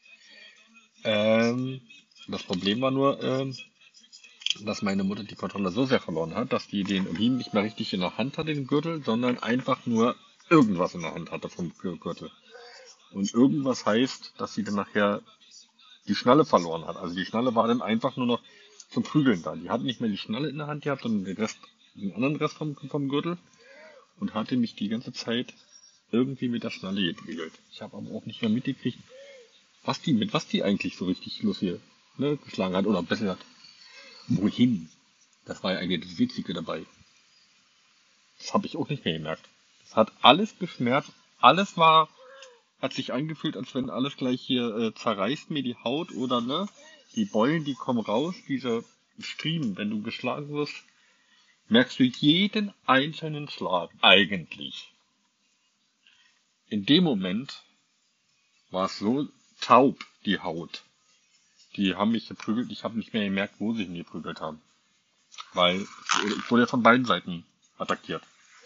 Speaker 1: Das Problem war nur, dass meine Mutter die Kontrolle so sehr verloren hat, dass die den Riemen nicht mehr richtig in der Hand hatte, den Gürtel, sondern einfach nur irgendwas in der Hand hatte vom Gürtel. Und irgendwas heißt, dass sie dann nachher die Schnalle verloren hat. Also die Schnalle war dann einfach nur noch zum Prügeln da. Die hat nicht mehr die Schnalle in der Hand gehabt, sondern den anderen Rest vom Gürtel und hatte mich die ganze Zeit irgendwie mit der Schnalle geprügelt. Ich habe aber auch nicht mehr mitgekriegt, was die eigentlich so richtig los hier, ne, geschlagen hat oder besser gesagt, wohin. Das war ja eigentlich das Witzige dabei. Das habe ich auch nicht mehr gemerkt. Es hat alles geschmerzt, hat sich angefühlt, als wenn alles gleich hier zerreißt mir die Haut oder ne, die Beulen, die kommen raus, diese Striemen, wenn du geschlagen wirst, merkst du jeden einzelnen Schlag eigentlich. In dem Moment war es so taub, die Haut. Die haben mich geprügelt, ich habe nicht mehr gemerkt, wo sie mich geprügelt haben. Weil ich wurde ja von beiden Seiten attackiert.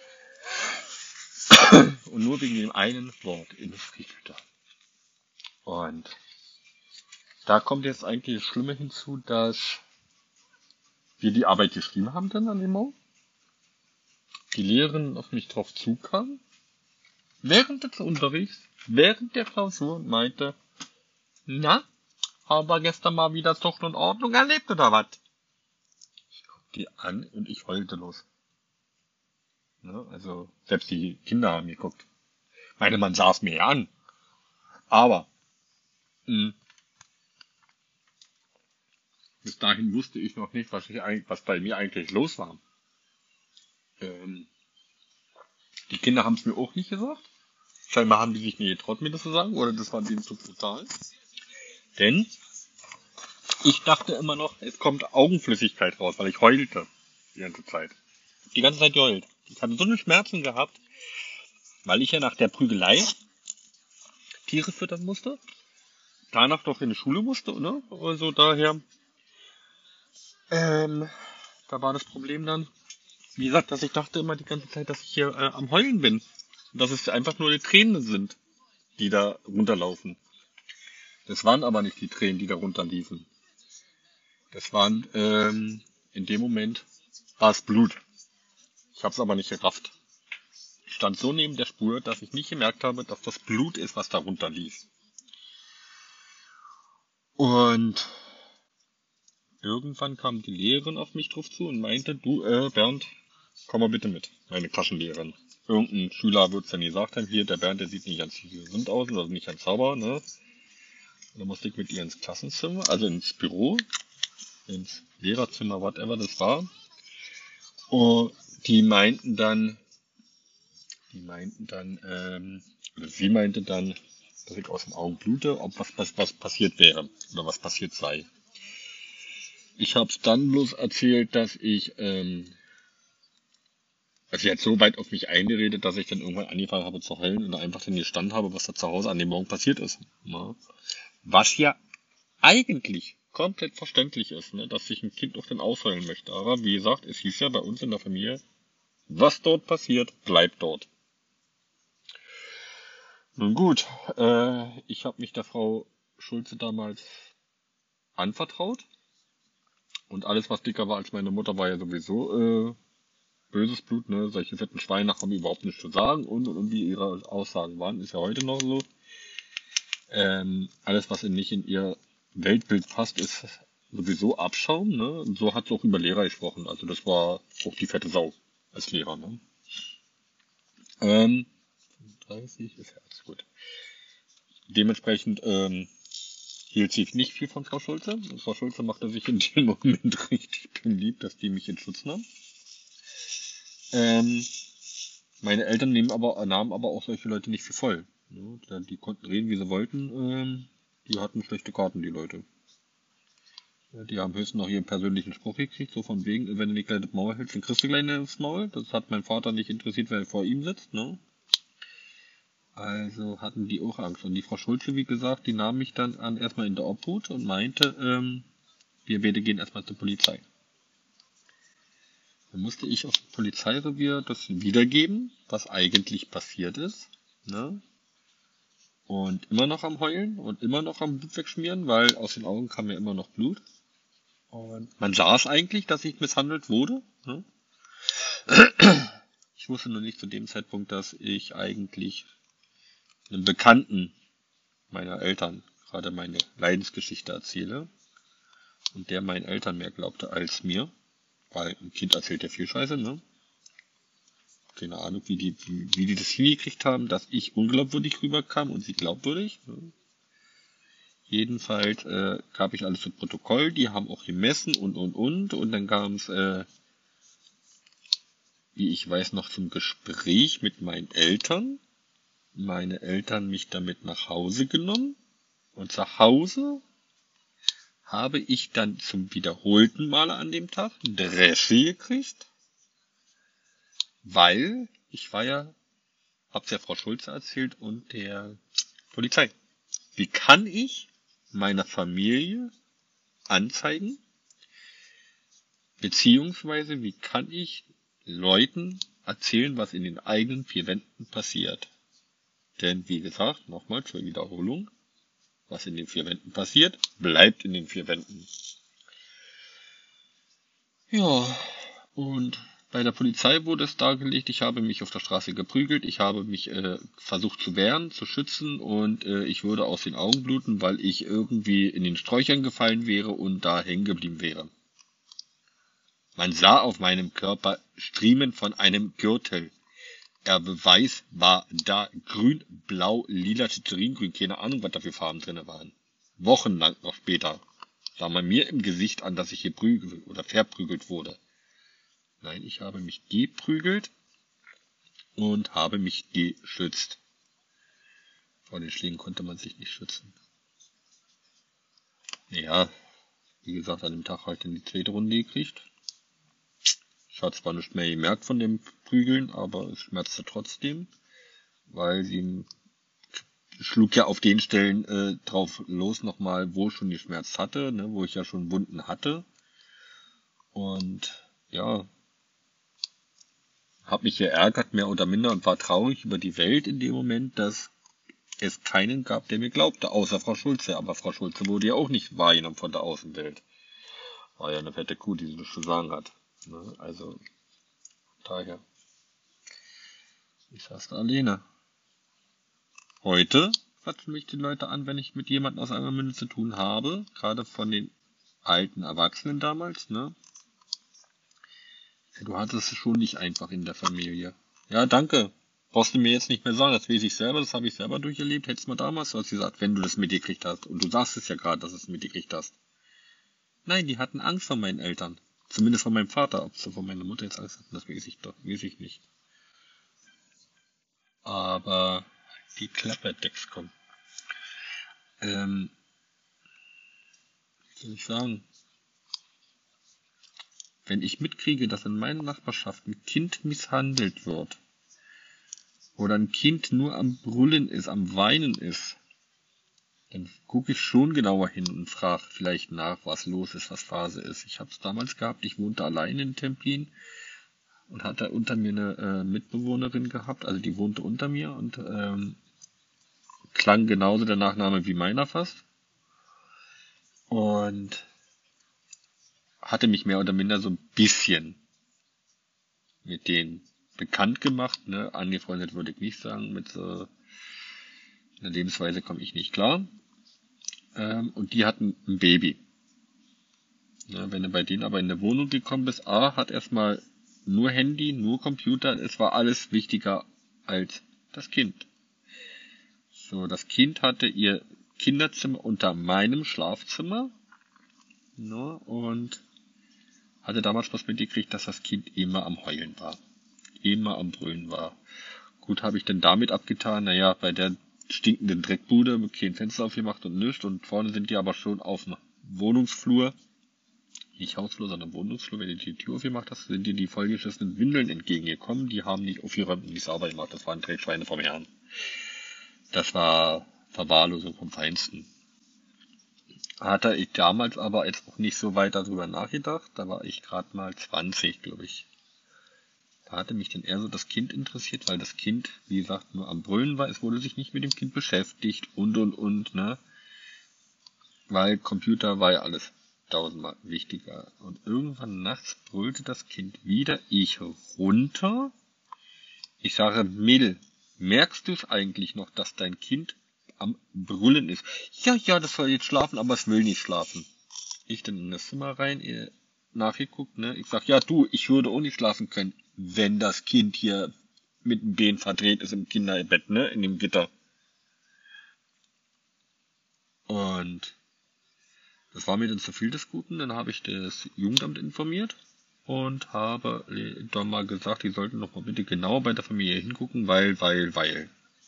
Speaker 1: Und nur wegen dem einen Wort, Industriegüter. Und da kommt jetzt eigentlich das Schlimme hinzu, dass wir die Arbeit geschrieben haben dann an dem Morgen. Die Lehrerin auf mich drauf zukam, während des Unterrichts, während der Klausur und meinte, na, aber gestern mal wieder Zucht und Ordnung erlebt oder was? Ich guck die an und ich heulte los. Ne? Also selbst die Kinder haben geguckt. Meine, man sah es mir ja an. Aber bis dahin wusste ich noch nicht, was bei mir eigentlich los war. Die Kinder haben es mir auch nicht gesagt. Scheinbar haben die sich nie getraut, mir das zu sagen, oder das war denen zu brutal. Denn ich dachte immer noch, es kommt Augenflüssigkeit raus, weil ich heulte die ganze Zeit. Die ganze Zeit geheult. Ich hatte so eine Schmerzen gehabt, weil ich ja nach der Prügelei Tiere füttern musste, danach noch in die Schule musste, ne? Also daher, da war das Problem dann, wie gesagt, dass ich dachte immer die ganze Zeit, dass ich hier am Heulen bin. Und dass es einfach nur die Tränen sind, die da runterlaufen. Das waren aber nicht die Tränen, die da runterliefen. Das waren, in dem Moment war es Blut. Ich habe es aber nicht gerafft. Ich stand so neben der Spur, dass ich nicht gemerkt habe, dass das Blut ist, was da runterlief. Und irgendwann kam die Lehrerin auf mich drauf zu und meinte, du, Bernd, komm mal bitte mit, meine Klassenlehrerin. Irgendein Schüler wird es dann gesagt haben, hier, der Bernd, der sieht nicht ganz gesund aus, oder nicht ganz sauber, ne? Und dann musste ich mit ihr ins Klassenzimmer, also ins Büro, ins Lehrerzimmer, whatever das war. Und sie meinte dann, dass ich aus den Augen blute, ob was passiert wäre, oder was passiert sei. Ich habe es dann bloß erzählt, dass sie hat so weit auf mich eingeredet, dass ich dann irgendwann angefangen habe zu heulen und einfach dann gestanden habe, was da zu Hause an dem Morgen passiert ist. Ne? Was ja eigentlich komplett verständlich ist, ne? Dass sich ein Kind auch dann ausheulen möchte. Aber wie gesagt, es hieß ja bei uns in der Familie, was dort passiert, bleibt dort. Nun gut, ich habe mich der Frau Schulze damals anvertraut. Und alles, was dicker war als meine Mutter, war ja sowieso böses Blut, ne? Solche fetten Schweine haben überhaupt nichts zu sagen und wie ihre Aussagen waren, ist ja heute noch so. Alles, was nicht in ihr Weltbild passt, ist sowieso Abschaum, ne? Und so hat sie auch über Lehrer gesprochen. Also das war auch die fette Sau als Lehrer, ne? 30 ist Herz, gut. Dementsprechend hielt sie nicht viel von Frau Schulze. Frau Schulze machte sich in dem Moment richtig beliebt, dass die mich in Schutz nahm. Meine Eltern nahmen aber auch solche Leute nicht für voll. Ja, die konnten reden, wie sie wollten. Die hatten schlechte Karten, die Leute. Ja, die haben höchstens noch ihren persönlichen Spruch gekriegt, so von wegen, wenn du nicht gleich das Maul hältst, dann kriegst du gleich ins Maul. Das hat mein Vater nicht interessiert, wer vor ihm sitzt. Ne? Also hatten die auch Angst. Und die Frau Schulze, wie gesagt, die nahm mich dann erstmal in der Obhut und meinte, wir beide gehen erstmal zur Polizei. Dann musste ich auf dem Polizeirevier das wiedergeben, was eigentlich passiert ist. Ne? Und immer noch am Heulen und immer noch am Blut wegschmieren, weil aus den Augen kam ja immer noch Blut. Und man sah es eigentlich, dass ich misshandelt wurde. Ne? Ich wusste nur nicht zu dem Zeitpunkt, dass ich eigentlich einem Bekannten meiner Eltern gerade meine Leidensgeschichte erzähle. Und der meinen Eltern mehr glaubte als mir. Weil ein Kind erzählt ja viel Scheiße, ne? Keine Ahnung, wie die das hingekriegt haben, dass ich unglaubwürdig rüberkam und sie glaubwürdig. Ne? Jedenfalls gab ich alles zu Protokoll, die haben auch gemessen und dann kam es, wie ich weiß, noch zum Gespräch mit meinen Eltern. Meine Eltern mich damit nach Hause genommen und zu Hause habe ich dann zum wiederholten Male an dem Tag Dresche gekriegt, weil ich war ja, hab's ja Frau Schulze erzählt und der Polizei. Wie kann ich meiner Familie anzeigen, beziehungsweise wie kann ich Leuten erzählen, was in den eigenen vier Wänden passiert? Denn wie gesagt, nochmal zur Wiederholung, was in den vier Wänden passiert, bleibt in den vier Wänden. Ja, und bei der Polizei wurde es dargelegt, ich habe mich auf der Straße geprügelt, ich habe mich versucht zu wehren, zu schützen und ich würde aus den Augen bluten, weil ich irgendwie in den Sträuchern gefallen wäre und da hängen geblieben wäre. Man sah auf meinem Körper Striemen von einem Gürtel. Der Beweis war da grün, blau, lila, zitteringrün, keine Ahnung, was da für Farben drin waren. Wochenlang noch später. Sah man mir im Gesicht an, dass ich hier prügelt oder verprügelt wurde. Nein, ich habe mich geprügelt und habe mich geschützt. Vor den Schlägen konnte man sich nicht schützen. Ja, wie gesagt, an dem Tag halt in die zweite Runde gekriegt. Ich hatte zwar nicht mehr gemerkt von dem Prügeln, aber es schmerzte trotzdem, weil sie schlug ja auf den Stellen drauf los nochmal, wo ich schon geschmerzt hatte, ne, wo ich ja schon Wunden hatte. Und ja, habe mich geärgert, mehr oder minder, und war traurig über die Welt in dem Moment, dass es keinen gab, der mir glaubte, außer Frau Schulze. Aber Frau Schulze wurde ja auch nicht wahrgenommen von der Außenwelt. War ja eine fette Kuh, die sie das zu sagen hat. Ne? Also, daher. Ich saß da alleine. Heute quatschen mich die Leute an, wenn ich mit jemandem aus Angermünde zu tun habe. Gerade von den alten Erwachsenen damals, ne? Ja, du hattest es schon nicht einfach in der Familie. Ja, danke. Brauchst du mir jetzt nicht mehr sagen, das weiß ich selber, das habe ich selber durcherlebt. Hättest du mal damals was gesagt, wenn du das mitgekriegt hast. Und du sagst es ja gerade, dass du es mitgekriegt hast. Nein, die hatten Angst vor meinen Eltern. Zumindest von meinem Vater. Ob sie von meiner Mutter jetzt Angst hatten, das weiß ich doch, weiß ich nicht. Aber die Klappe, Dexcom. Was soll ich sagen? Wenn ich mitkriege, dass in meiner Nachbarschaft ein Kind misshandelt wird oder ein Kind nur am Brüllen ist, am Weinen ist, dann gucke ich schon genauer hin und frage vielleicht nach, was los ist, was Phase ist. Ich habe es damals gehabt, ich wohnte allein in Templin und hatte unter mir eine Mitbewohnerin gehabt, also die wohnte unter mir und klang genauso der Nachname wie meiner fast. Und hatte mich mehr oder minder so ein bisschen mit denen bekannt gemacht, ne? Angefreundet würde ich nicht sagen, mit so einer Lebensweise komme ich nicht klar. Und die hatten ein Baby. Ja, wenn du bei denen aber in der Wohnung gekommen bist, hat erstmal nur Handy, nur Computer, es war alles wichtiger als das Kind. So, das Kind hatte ihr Kinderzimmer unter meinem Schlafzimmer, ne, und hatte damals was mitgekriegt, dass das Kind immer am Heulen war, immer am Brüllen war. Gut, habe ich denn damit abgetan, naja, bei der stinkenden Dreckbude mit kein Fenster aufgemacht und nichts, und vorne sind die aber schon auf dem Wohnungsflur, nicht Hausflur, sondern Wohnungsflur, wenn du die Tür aufgemacht hast, sind dir die vollgeschissenen Windeln entgegengekommen, die haben nicht aufgeräumt und nicht sauber gemacht, das waren Dreckschweine vom Herrn. Das war Verwahrlosung vom Feinsten. Hatte ich damals aber jetzt auch nicht so weit darüber nachgedacht, da war ich gerade mal 20, glaube ich. Da hatte mich dann eher so das Kind interessiert, weil das Kind, wie gesagt, nur am Brüllen war. Es wurde sich nicht mit dem Kind beschäftigt und, ne? Weil Computer war ja alles tausendmal wichtiger. Und irgendwann nachts brüllte das Kind wieder. Ich runter. Ich sage, Mädel, merkst du es eigentlich noch, dass dein Kind am Brüllen ist? Ja, ja, das soll jetzt schlafen, aber es will nicht schlafen. Ich dann in das Zimmer rein, nachgeguckt, ne? Ich sag, ja du, ich würde auch nicht schlafen können, wenn das Kind hier mit dem Bein verdreht ist im Kinderbett, ne? In dem Gitter. Und das war mir dann zu viel des Guten. Dann habe ich das Jugendamt informiert und habe dann mal gesagt, die sollten doch mal bitte genau bei der Familie hingucken, weil.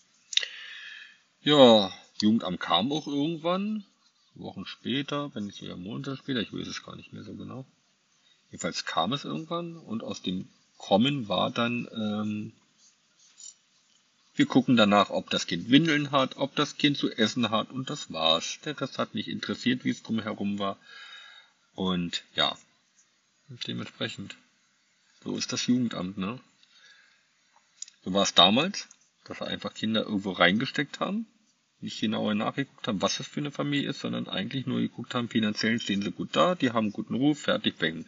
Speaker 1: Ja, Jugendamt kam auch irgendwann, Wochen später, wenn nicht sogar Monate später, ich weiß es gar nicht mehr so genau. Jedenfalls kam es irgendwann, und aus dem Kommen war dann, wir gucken danach, ob das Kind Windeln hat, ob das Kind zu essen hat, und das war's. Der Rest hat nicht interessiert, wie es drumherum war. Und ja, dementsprechend. So ist das Jugendamt, ne? So war es damals, dass wir einfach Kinder irgendwo reingesteckt haben, nicht genauer nachgeguckt haben, was das für eine Familie ist, sondern eigentlich nur geguckt haben, finanziell stehen sie gut da, die haben einen guten Ruf, fertig, bang.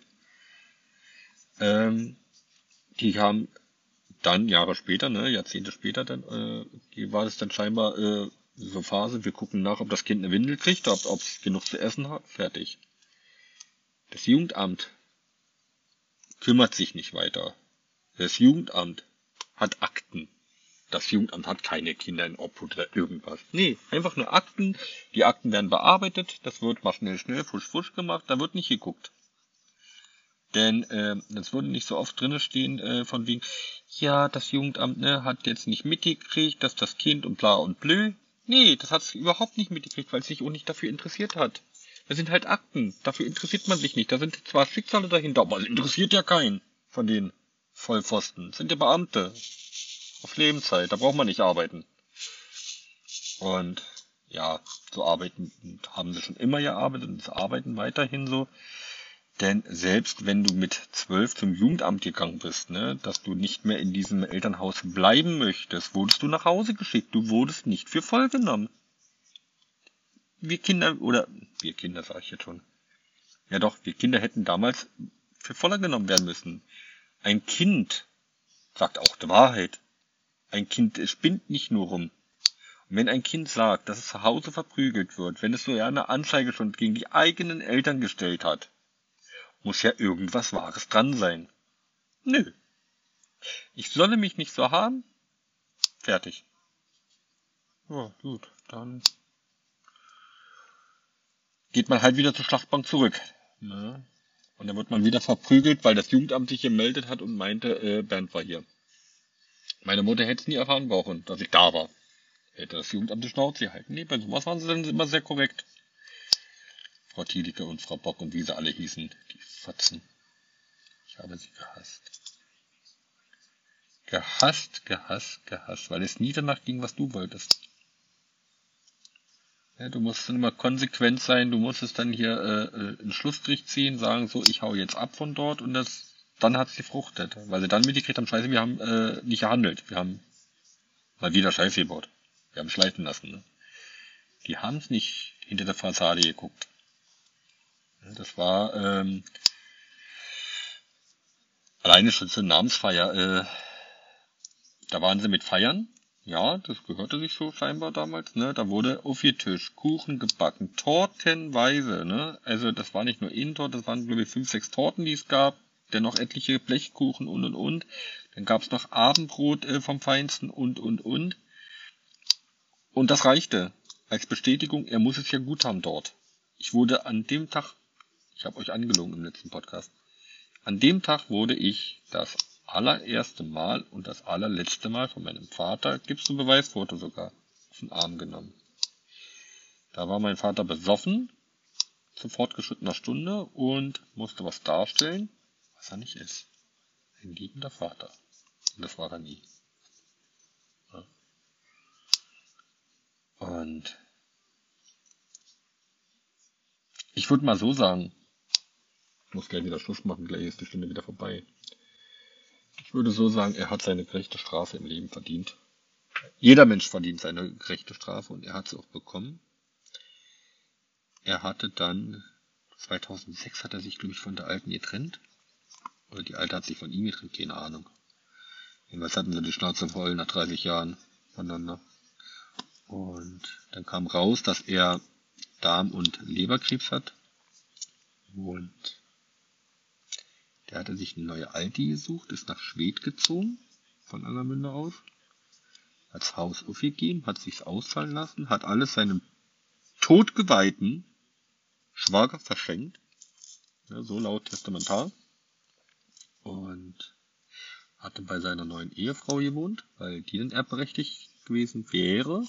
Speaker 1: Die haben dann Jahre später, ne, Jahrzehnte später, dann war es dann scheinbar so Phase, wir gucken nach, ob das Kind eine Windel kriegt, ob es genug zu essen hat, fertig. Das Jugendamt kümmert sich nicht weiter. Das Jugendamt hat Akten. Das Jugendamt hat keine Kinder in Obhut oder irgendwas. Nee, einfach nur Akten. Die Akten werden bearbeitet. Das wird mal schnell, fusch, fusch gemacht. Da wird nicht geguckt. Denn es würde nicht so oft drinne stehen von wegen, ja, das Jugendamt hat jetzt nicht mitgekriegt, dass das Kind und bla und blö. Nee, das hat es überhaupt nicht mitgekriegt, weil es sich auch nicht dafür interessiert hat. Das sind halt Akten. Dafür interessiert man sich nicht. Da sind zwar Schicksale dahinter, aber es interessiert ja keinen von den Vollpfosten. Das sind ja Beamte. Auf Lebenszeit. Da braucht man nicht arbeiten. Und ja, so haben sie schon immer gearbeitet und sie arbeiten weiterhin so. Denn selbst wenn du mit 12 zum Jugendamt gegangen bist, dass du nicht mehr in diesem Elternhaus bleiben möchtest, wurdest du nach Hause geschickt. Du wurdest nicht für voll genommen. Wir Kinder sage ich jetzt schon. Ja doch, wir Kinder hätten damals für voller genommen werden müssen. Ein Kind sagt auch die Wahrheit. Ein Kind spinnt nicht nur rum. Und wenn ein Kind sagt, dass es zu Hause verprügelt wird, wenn es so eine Anzeige schon gegen die eigenen Eltern gestellt hat, muss ja irgendwas Wahres dran sein. Nö. Ich solle mich nicht so haben. Fertig. Ja, gut. Dann geht man halt wieder zur Schlachtbank zurück. Ne? Und dann wird man wieder verprügelt, weil das Jugendamt sich gemeldet hat und meinte, Bernd war hier. Meine Mutter hätte es nie erfahren brauchen, dass ich da war. Hätte das Jugendamt die Schnauze gehalten. Nee, bei sowas waren sie dann immer sehr korrekt. Frau Thielicke und Frau Bock und wie sie alle hießen, die Fotzen. Ich habe sie gehasst. Gehasst, weil es nie danach ging, was du wolltest. Ja, du musst dann immer konsequent sein, du musst es dann hier einen Schlussstrich ziehen, sagen so, ich hau jetzt ab von dort und dann hat es gefruchtet. Weil sie dann mitgekriegt haben, scheiße, wir haben nicht gehandelt. Wir haben mal wieder Scheiße gebaut. Wir haben schleifen lassen. Ne? Die haben es nicht hinter der Fassade geguckt. Ja, das war alleine schon zur Namensfeier. Da waren sie mit Feiern. Ja, das gehörte sich so scheinbar damals. Ne? Da wurde auf ihr Tisch Kuchen gebacken, tortenweise. Ne? Also das war nicht nur eine Torte, das waren glaube ich 5, 6 Torten, die es gab. Dann noch etliche Blechkuchen und. Dann gab es noch Abendbrot vom Feinsten und. Und das reichte als Bestätigung, er muss es ja gut haben dort. Ich wurde an dem Tag, ich habe euch angelogen im letzten Podcast, an dem Tag wurde ich das allererste Mal und das allerletzte Mal von meinem Vater, gibt's ein Beweisfoto sogar, auf den Arm genommen. Da war mein Vater besoffen, zu fortgeschrittener Stunde und musste was darstellen, was er nicht ist. Ein liebender Vater. Und das war er nie. Ja. Und ich würde mal so sagen, ich muss gleich wieder Schluss machen, gleich ist die Stunde wieder vorbei. Ich würde so sagen, er hat seine gerechte Strafe im Leben verdient. Jeder Mensch verdient seine gerechte Strafe und er hat sie auch bekommen. Er hatte dann, 2006 hat er sich, glaube ich, von der Alten getrennt. Oder die Alte hat sich von ihm getrennt, keine Ahnung. Jedenfalls hatten sie die Schnauze voll nach 30 Jahren voneinander. Und dann kam raus, dass er Darm- und Leberkrebs hat. Und der hatte sich eine neue Alti gesucht, ist nach Schwedt gezogen, von Angermünde aus. Hat's Haus aufgegeben, hat sich's auszahlen lassen, hat alles seinem todgeweihten Schwager verschenkt. Ja, so laut testamentar. Und hatte bei seiner neuen Ehefrau gewohnt, weil die dann erbberechtigt gewesen wäre.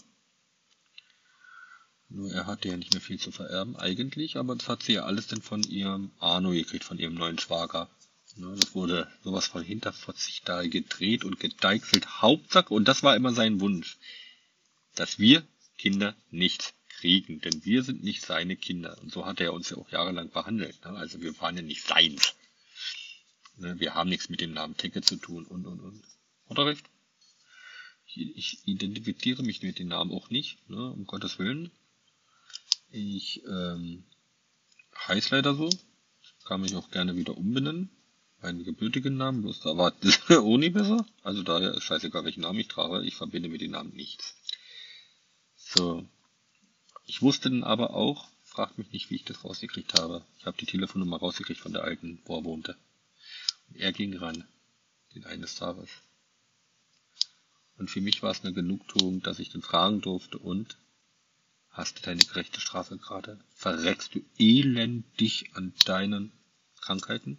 Speaker 1: Nur er hatte ja nicht mehr viel zu vererben eigentlich, aber das hat sie ja alles dann von ihrem Arno gekriegt, von ihrem neuen Schwager. Das wurde sowas von hinterfotzig da gedreht und gedeichselt. Hauptsache, und das war immer sein Wunsch, dass wir Kinder nichts kriegen, denn wir sind nicht seine Kinder. Und so hat er uns ja auch jahrelang behandelt. Also wir waren ja nicht seins. Wir haben nichts mit dem Namen Tecke zu tun und. Hat er recht? Ich identifiziere mich mit dem Namen auch nicht, um Gottes Willen. Ich heiße leider so. Kann mich auch gerne wieder umbenennen. Meinen gebürtigen Namen, bloß da war das auch nicht besser. Also daher ist scheißegal, welchen Namen ich trage. Ich verbinde mit dem Namen nichts. So. Ich wusste dann aber auch, fragt mich nicht, wie ich das rausgekriegt habe. Ich habe die Telefonnummer rausgekriegt von der Alten, wo er wohnte. Und er ging ran, den eines Tages. Und für mich war es eine Genugtuung, dass ich den fragen durfte und hast du deine gerechte Strafe gerade? Verreckst du elendig an deinen Krankheiten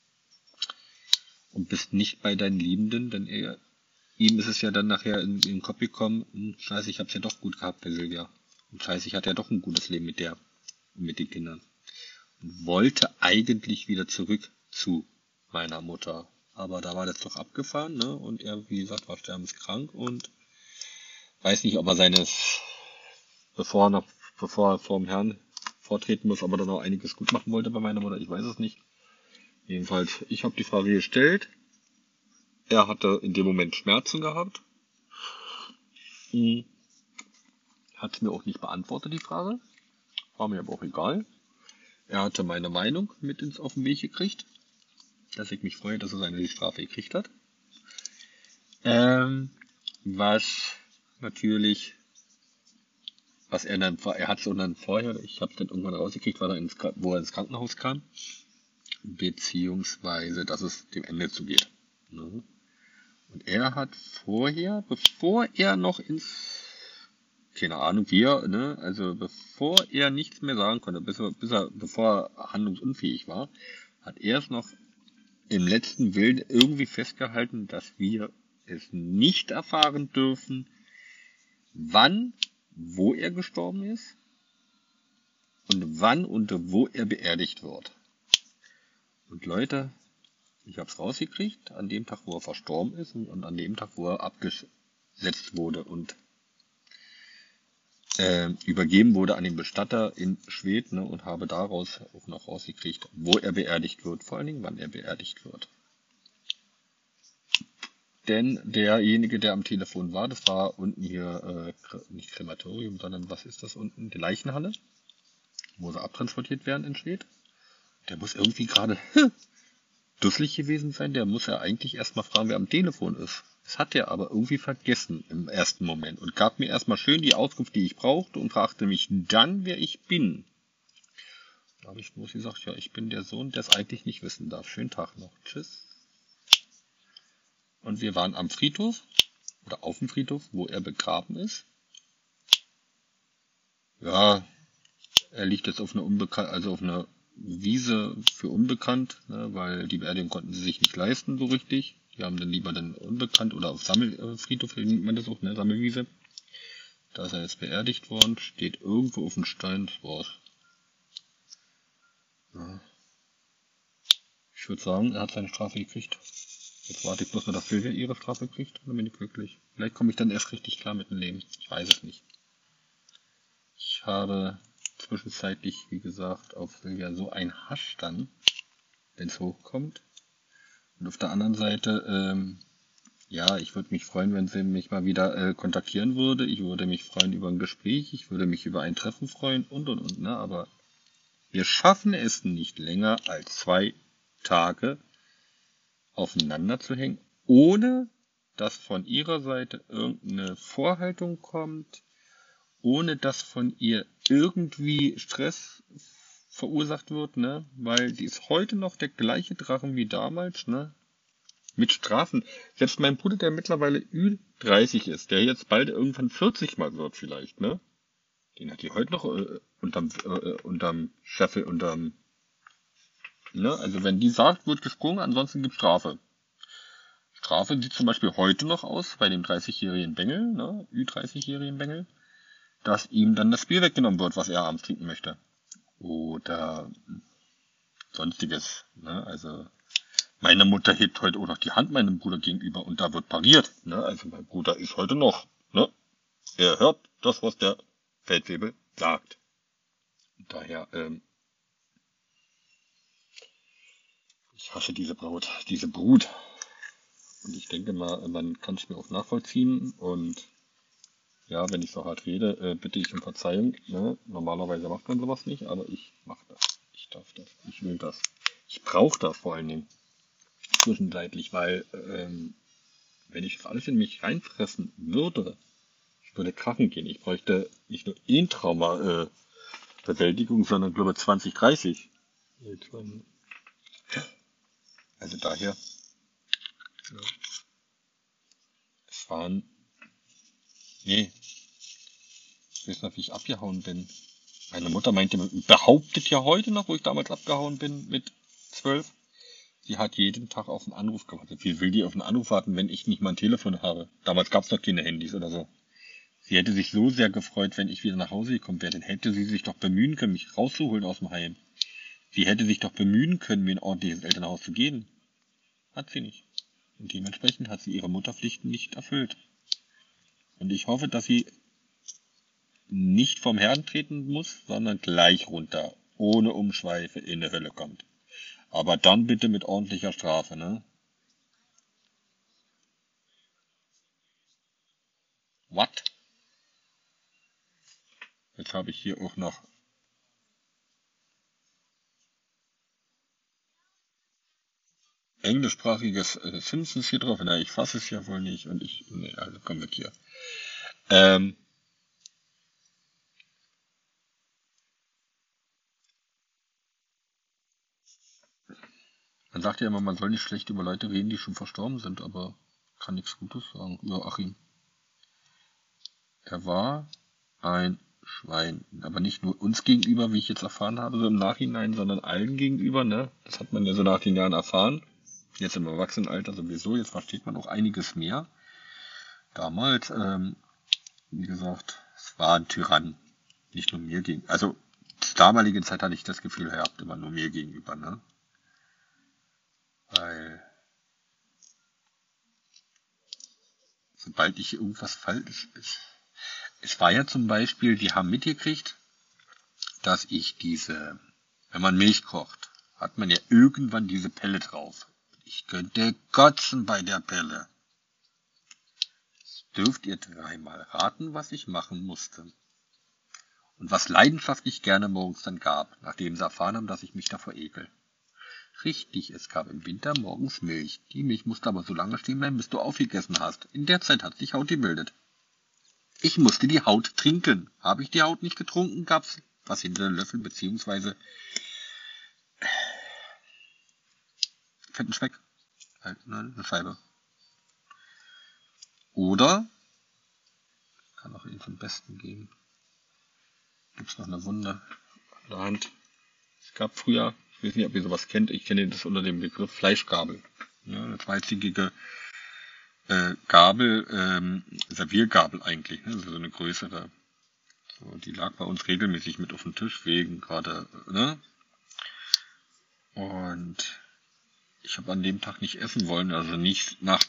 Speaker 1: und bist nicht bei deinen Liebenden, denn ihm ist es ja dann nachher in den Kopf gekommen, scheiße, ich hab's ja doch gut gehabt, der Silvia. Und scheiße, ich hatte ja doch ein gutes Leben mit der und mit den Kindern. Und wollte eigentlich wieder zurück zu meiner Mutter. Aber da war das doch abgefahren, ne? Und er, wie gesagt, war sterbenskrank und weiß nicht, ob er bevor er vor dem Herrn vortreten muss, ob er dann auch einiges gut machen wollte bei meiner Mutter, ich weiß es nicht. Jedenfalls, ich habe die Frage gestellt. Er hatte in dem Moment Schmerzen gehabt. Hat mir auch nicht beantwortet, die Frage. War mir aber auch egal. Er hatte meine Meinung mit auf den Weg gekriegt. Dass ich mich freue, dass er seine Strafe gekriegt hat. Was natürlich, er hat es dann vorher, ich habe es dann irgendwann rausgekriegt, wo er ins Krankenhaus kam. Beziehungsweise, dass es dem Ende zugeht. Ne? Und er hat vorher, bevor er noch keine Ahnung wie ne, also bevor er nichts mehr sagen konnte, bevor er handlungsunfähig war, hat er es noch im letzten Willen irgendwie festgehalten, dass wir es nicht erfahren dürfen, wann, wo er gestorben ist und wann und wo er beerdigt wird. Und Leute, ich habe es rausgekriegt, an dem Tag, wo er verstorben ist und an dem Tag, wo er abgesetzt wurde und übergeben wurde an den Bestatter in Schwedt, ne, und habe daraus auch noch rausgekriegt, wo er beerdigt wird, vor allen Dingen, wann er beerdigt wird. Denn derjenige, der am Telefon war, das war unten hier, nicht Krematorium, sondern was ist das unten? Die Leichenhalle, wo sie abtransportiert werden in Schwedt. Der muss irgendwie gerade dusselig gewesen sein, der muss ja eigentlich erstmal fragen, wer am Telefon ist. Das hat er aber irgendwie vergessen im ersten Moment und gab mir erstmal schön die Auskunft, die ich brauchte und fragte mich dann, wer ich bin. Da habe ich bloß gesagt, ja, ich bin der Sohn, der es eigentlich nicht wissen darf. Schönen Tag noch. Tschüss. Und wir waren am Friedhof oder auf dem Friedhof, wo er begraben ist. Ja, er liegt jetzt auf auf einer Wiese für unbekannt, ne, weil die Beerdigung konnten sie sich nicht leisten so richtig. Die haben dann lieber dann unbekannt oder auf Sammelfriedhof, nennt man das auch, ne, Sammelwiese. Da ist er jetzt beerdigt worden, steht irgendwo auf dem Stein, das war's. Ja. Ich würde sagen, er hat seine Strafe gekriegt. Jetzt warte ich bloß noch, dass Silvia ihre Strafe kriegt, dann bin ich glücklich. Vielleicht komme ich dann erst richtig klar mit dem Leben. Ich weiß es nicht. Ich habe zwischenzeitlich, wie gesagt, auf Silvia so ein Hasch dann, wenn es hochkommt. Und auf der anderen Seite, ja, ich würde mich freuen, wenn sie mich mal wieder kontaktieren würde. Ich würde mich freuen über ein Gespräch. Ich würde mich über ein Treffen freuen und, ne? Aber wir schaffen es nicht länger als 2 Tage aufeinander zu hängen, ohne dass von ihrer Seite irgendeine Vorhaltung kommt, ohne dass von ihr irgendwie Stress verursacht wird, ne? Weil die ist heute noch der gleiche Drachen wie damals, ne? Mit Strafen. Selbst mein Bruder, der mittlerweile Ü30 ist, der jetzt bald irgendwann 40 mal wird vielleicht, ne? Den hat die heute noch unterm Scheffel, ne? Also wenn die sagt, wird gesprungen, ansonsten gibt's Strafe. Strafe sieht zum Beispiel heute noch aus bei dem 30-jährigen Bengel, ne? Ü30-jährigen Bengel, dass ihm dann das Bier weggenommen wird, was er abends trinken möchte. Oder sonstiges, ne? Also meine Mutter hebt heute auch noch die Hand meinem Bruder gegenüber und da wird pariert, ne? Also mein Bruder ist heute noch, ne? Er hört das, was der Feldwebel sagt. Und daher, ich hasse diese Brut. Und ich denke mal, man kann es mir auch nachvollziehen. Und ja, wenn ich so hart rede, bitte ich um Verzeihung. Ne? Normalerweise macht man sowas nicht, aber ich mache das. Ich darf das. Ich will das. Ich brauche das vor allen Dingen zwischenzeitlich, weil wenn ich das alles in mich reinfressen würde, ich würde krachen gehen. Ich bräuchte nicht nur ein Trauma Bewältigung, sondern glaube 20, 30. Also daher, ja, es waren Nee, ich weiß noch, wie ich abgehauen bin. Meine Mutter behauptet ja heute noch, wo ich damals abgehauen bin mit 12. Sie hat jeden Tag auf einen Anruf gewartet. Wie will die auf einen Anruf warten, wenn ich nicht mal ein Telefon habe? Damals gab es noch keine Handys oder so. Sie hätte sich so sehr gefreut, wenn ich wieder nach Hause gekommen wäre. Dann hätte sie sich doch bemühen können, mich rauszuholen aus dem Heim. Sie hätte sich doch bemühen können, mir ein ordentliches Elternhaus zu geben. Hat sie nicht. Und dementsprechend hat sie ihre Mutterpflichten nicht erfüllt. Und ich hoffe, dass sie nicht vom Herrn treten muss, sondern gleich runter, ohne Umschweife in die Hölle kommt. Aber dann bitte mit ordentlicher Strafe, ne? What? Jetzt habe ich hier auch noch englischsprachiges Simpsons hier drauf. Na, ich fasse es ja wohl nicht und nee, also komm weg hier. Ähm, Man sagt ja immer, man soll nicht schlecht über Leute reden, die schon verstorben sind, aber kann nichts Gutes sagen über Achim. Er war ein Schwein. Aber nicht nur uns gegenüber, wie ich jetzt erfahren habe, so im Nachhinein, sondern allen gegenüber, ne? Das hat man ja so nach den Jahren erfahren. Jetzt im Erwachsenenalter sowieso, jetzt versteht man auch einiges mehr. Damals, wie gesagt, es war ein Tyrann. Nicht nur mir gegenüber. Also, zur damaligen Zeit hatte ich das Gefühl, er habt immer nur mir gegenüber, ne? Weil, sobald ich irgendwas falsch ist. Es war ja zum Beispiel, die haben mitgekriegt, dass ich wenn man Milch kocht, hat man ja irgendwann diese Pelle drauf. Ich könnte kotzen bei der Pelle. Dürft ihr dreimal raten, was ich machen musste. Und was leidenschaftlich gerne morgens dann gab, nachdem sie erfahren haben, dass ich mich davor ekel. Richtig, es gab im Winter morgens Milch. Die Milch musste aber so lange stehen bleiben, bis du aufgegessen hast. In der Zeit hat sich Haut gebildet. Ich musste die Haut trinken. Habe ich die Haut nicht getrunken, gab's was hinter den Löffel, beziehungsweise fetten Speck. Halt, ne, eine Scheibe. Oder, kann auch Ihnen vom Besten geben, gibt's noch eine Wunde an der Hand. Es gab früher, ich weiß nicht, ob ihr sowas kennt, ich kenne das unter dem Begriff Fleischgabel. Ja, eine zweizähigige Gabel, Serviergabel eigentlich, ne? Also so eine größere. So, die lag bei uns regelmäßig mit auf dem Tisch wegen gerade, ne? Und ich habe an dem Tag nicht essen wollen, also nicht nach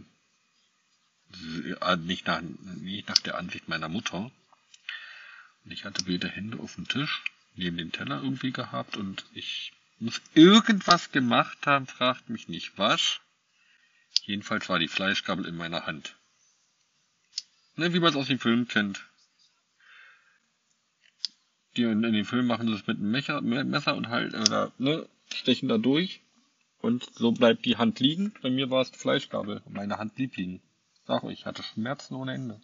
Speaker 1: nicht nach der Ansicht meiner Mutter. Und ich hatte beide Hände auf dem Tisch, neben dem Teller irgendwie gehabt und ich muss irgendwas gemacht haben, fragt mich nicht was. Jedenfalls war die Fleischgabel in meiner Hand. Ne, wie man es aus dem Film kennt. Die in den Filmen machen das mit einem Messer und halt, oder, ne, stechen da durch. Und so bleibt die Hand liegen. Bei mir war es die Fleischgabel. Und meine Hand blieb liegen. Sag euch, ich hatte Schmerzen ohne Ende.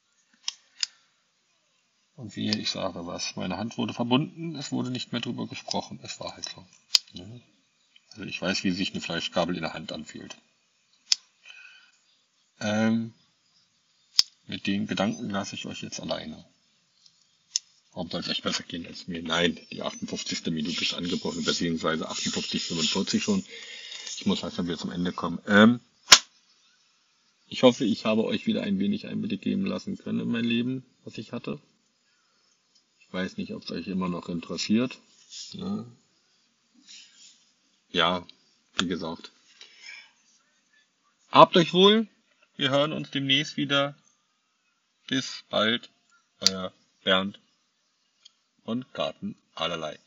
Speaker 1: Und wie ich sage was, meine Hand wurde verbunden, es wurde nicht mehr drüber gesprochen. Es war halt so. Ne? Also ich weiß, wie sich eine Fleischgabel in der Hand anfühlt. Mit den Gedanken lasse ich euch jetzt alleine. Warum soll es echt besser gehen als mir? Nein, die 58. Minute ist angebrochen, beziehungsweise 58:45 schon. Ich muss langsam wieder zum Ende kommen. Ich hoffe, ich habe euch wieder ein wenig Einblick geben lassen können in mein Leben, was ich hatte. Ich weiß nicht, ob es euch immer noch interessiert. Ne? Ja, wie gesagt. Habt euch wohl. Wir hören uns demnächst wieder. Bis bald. Euer Bernd und Garten allerlei.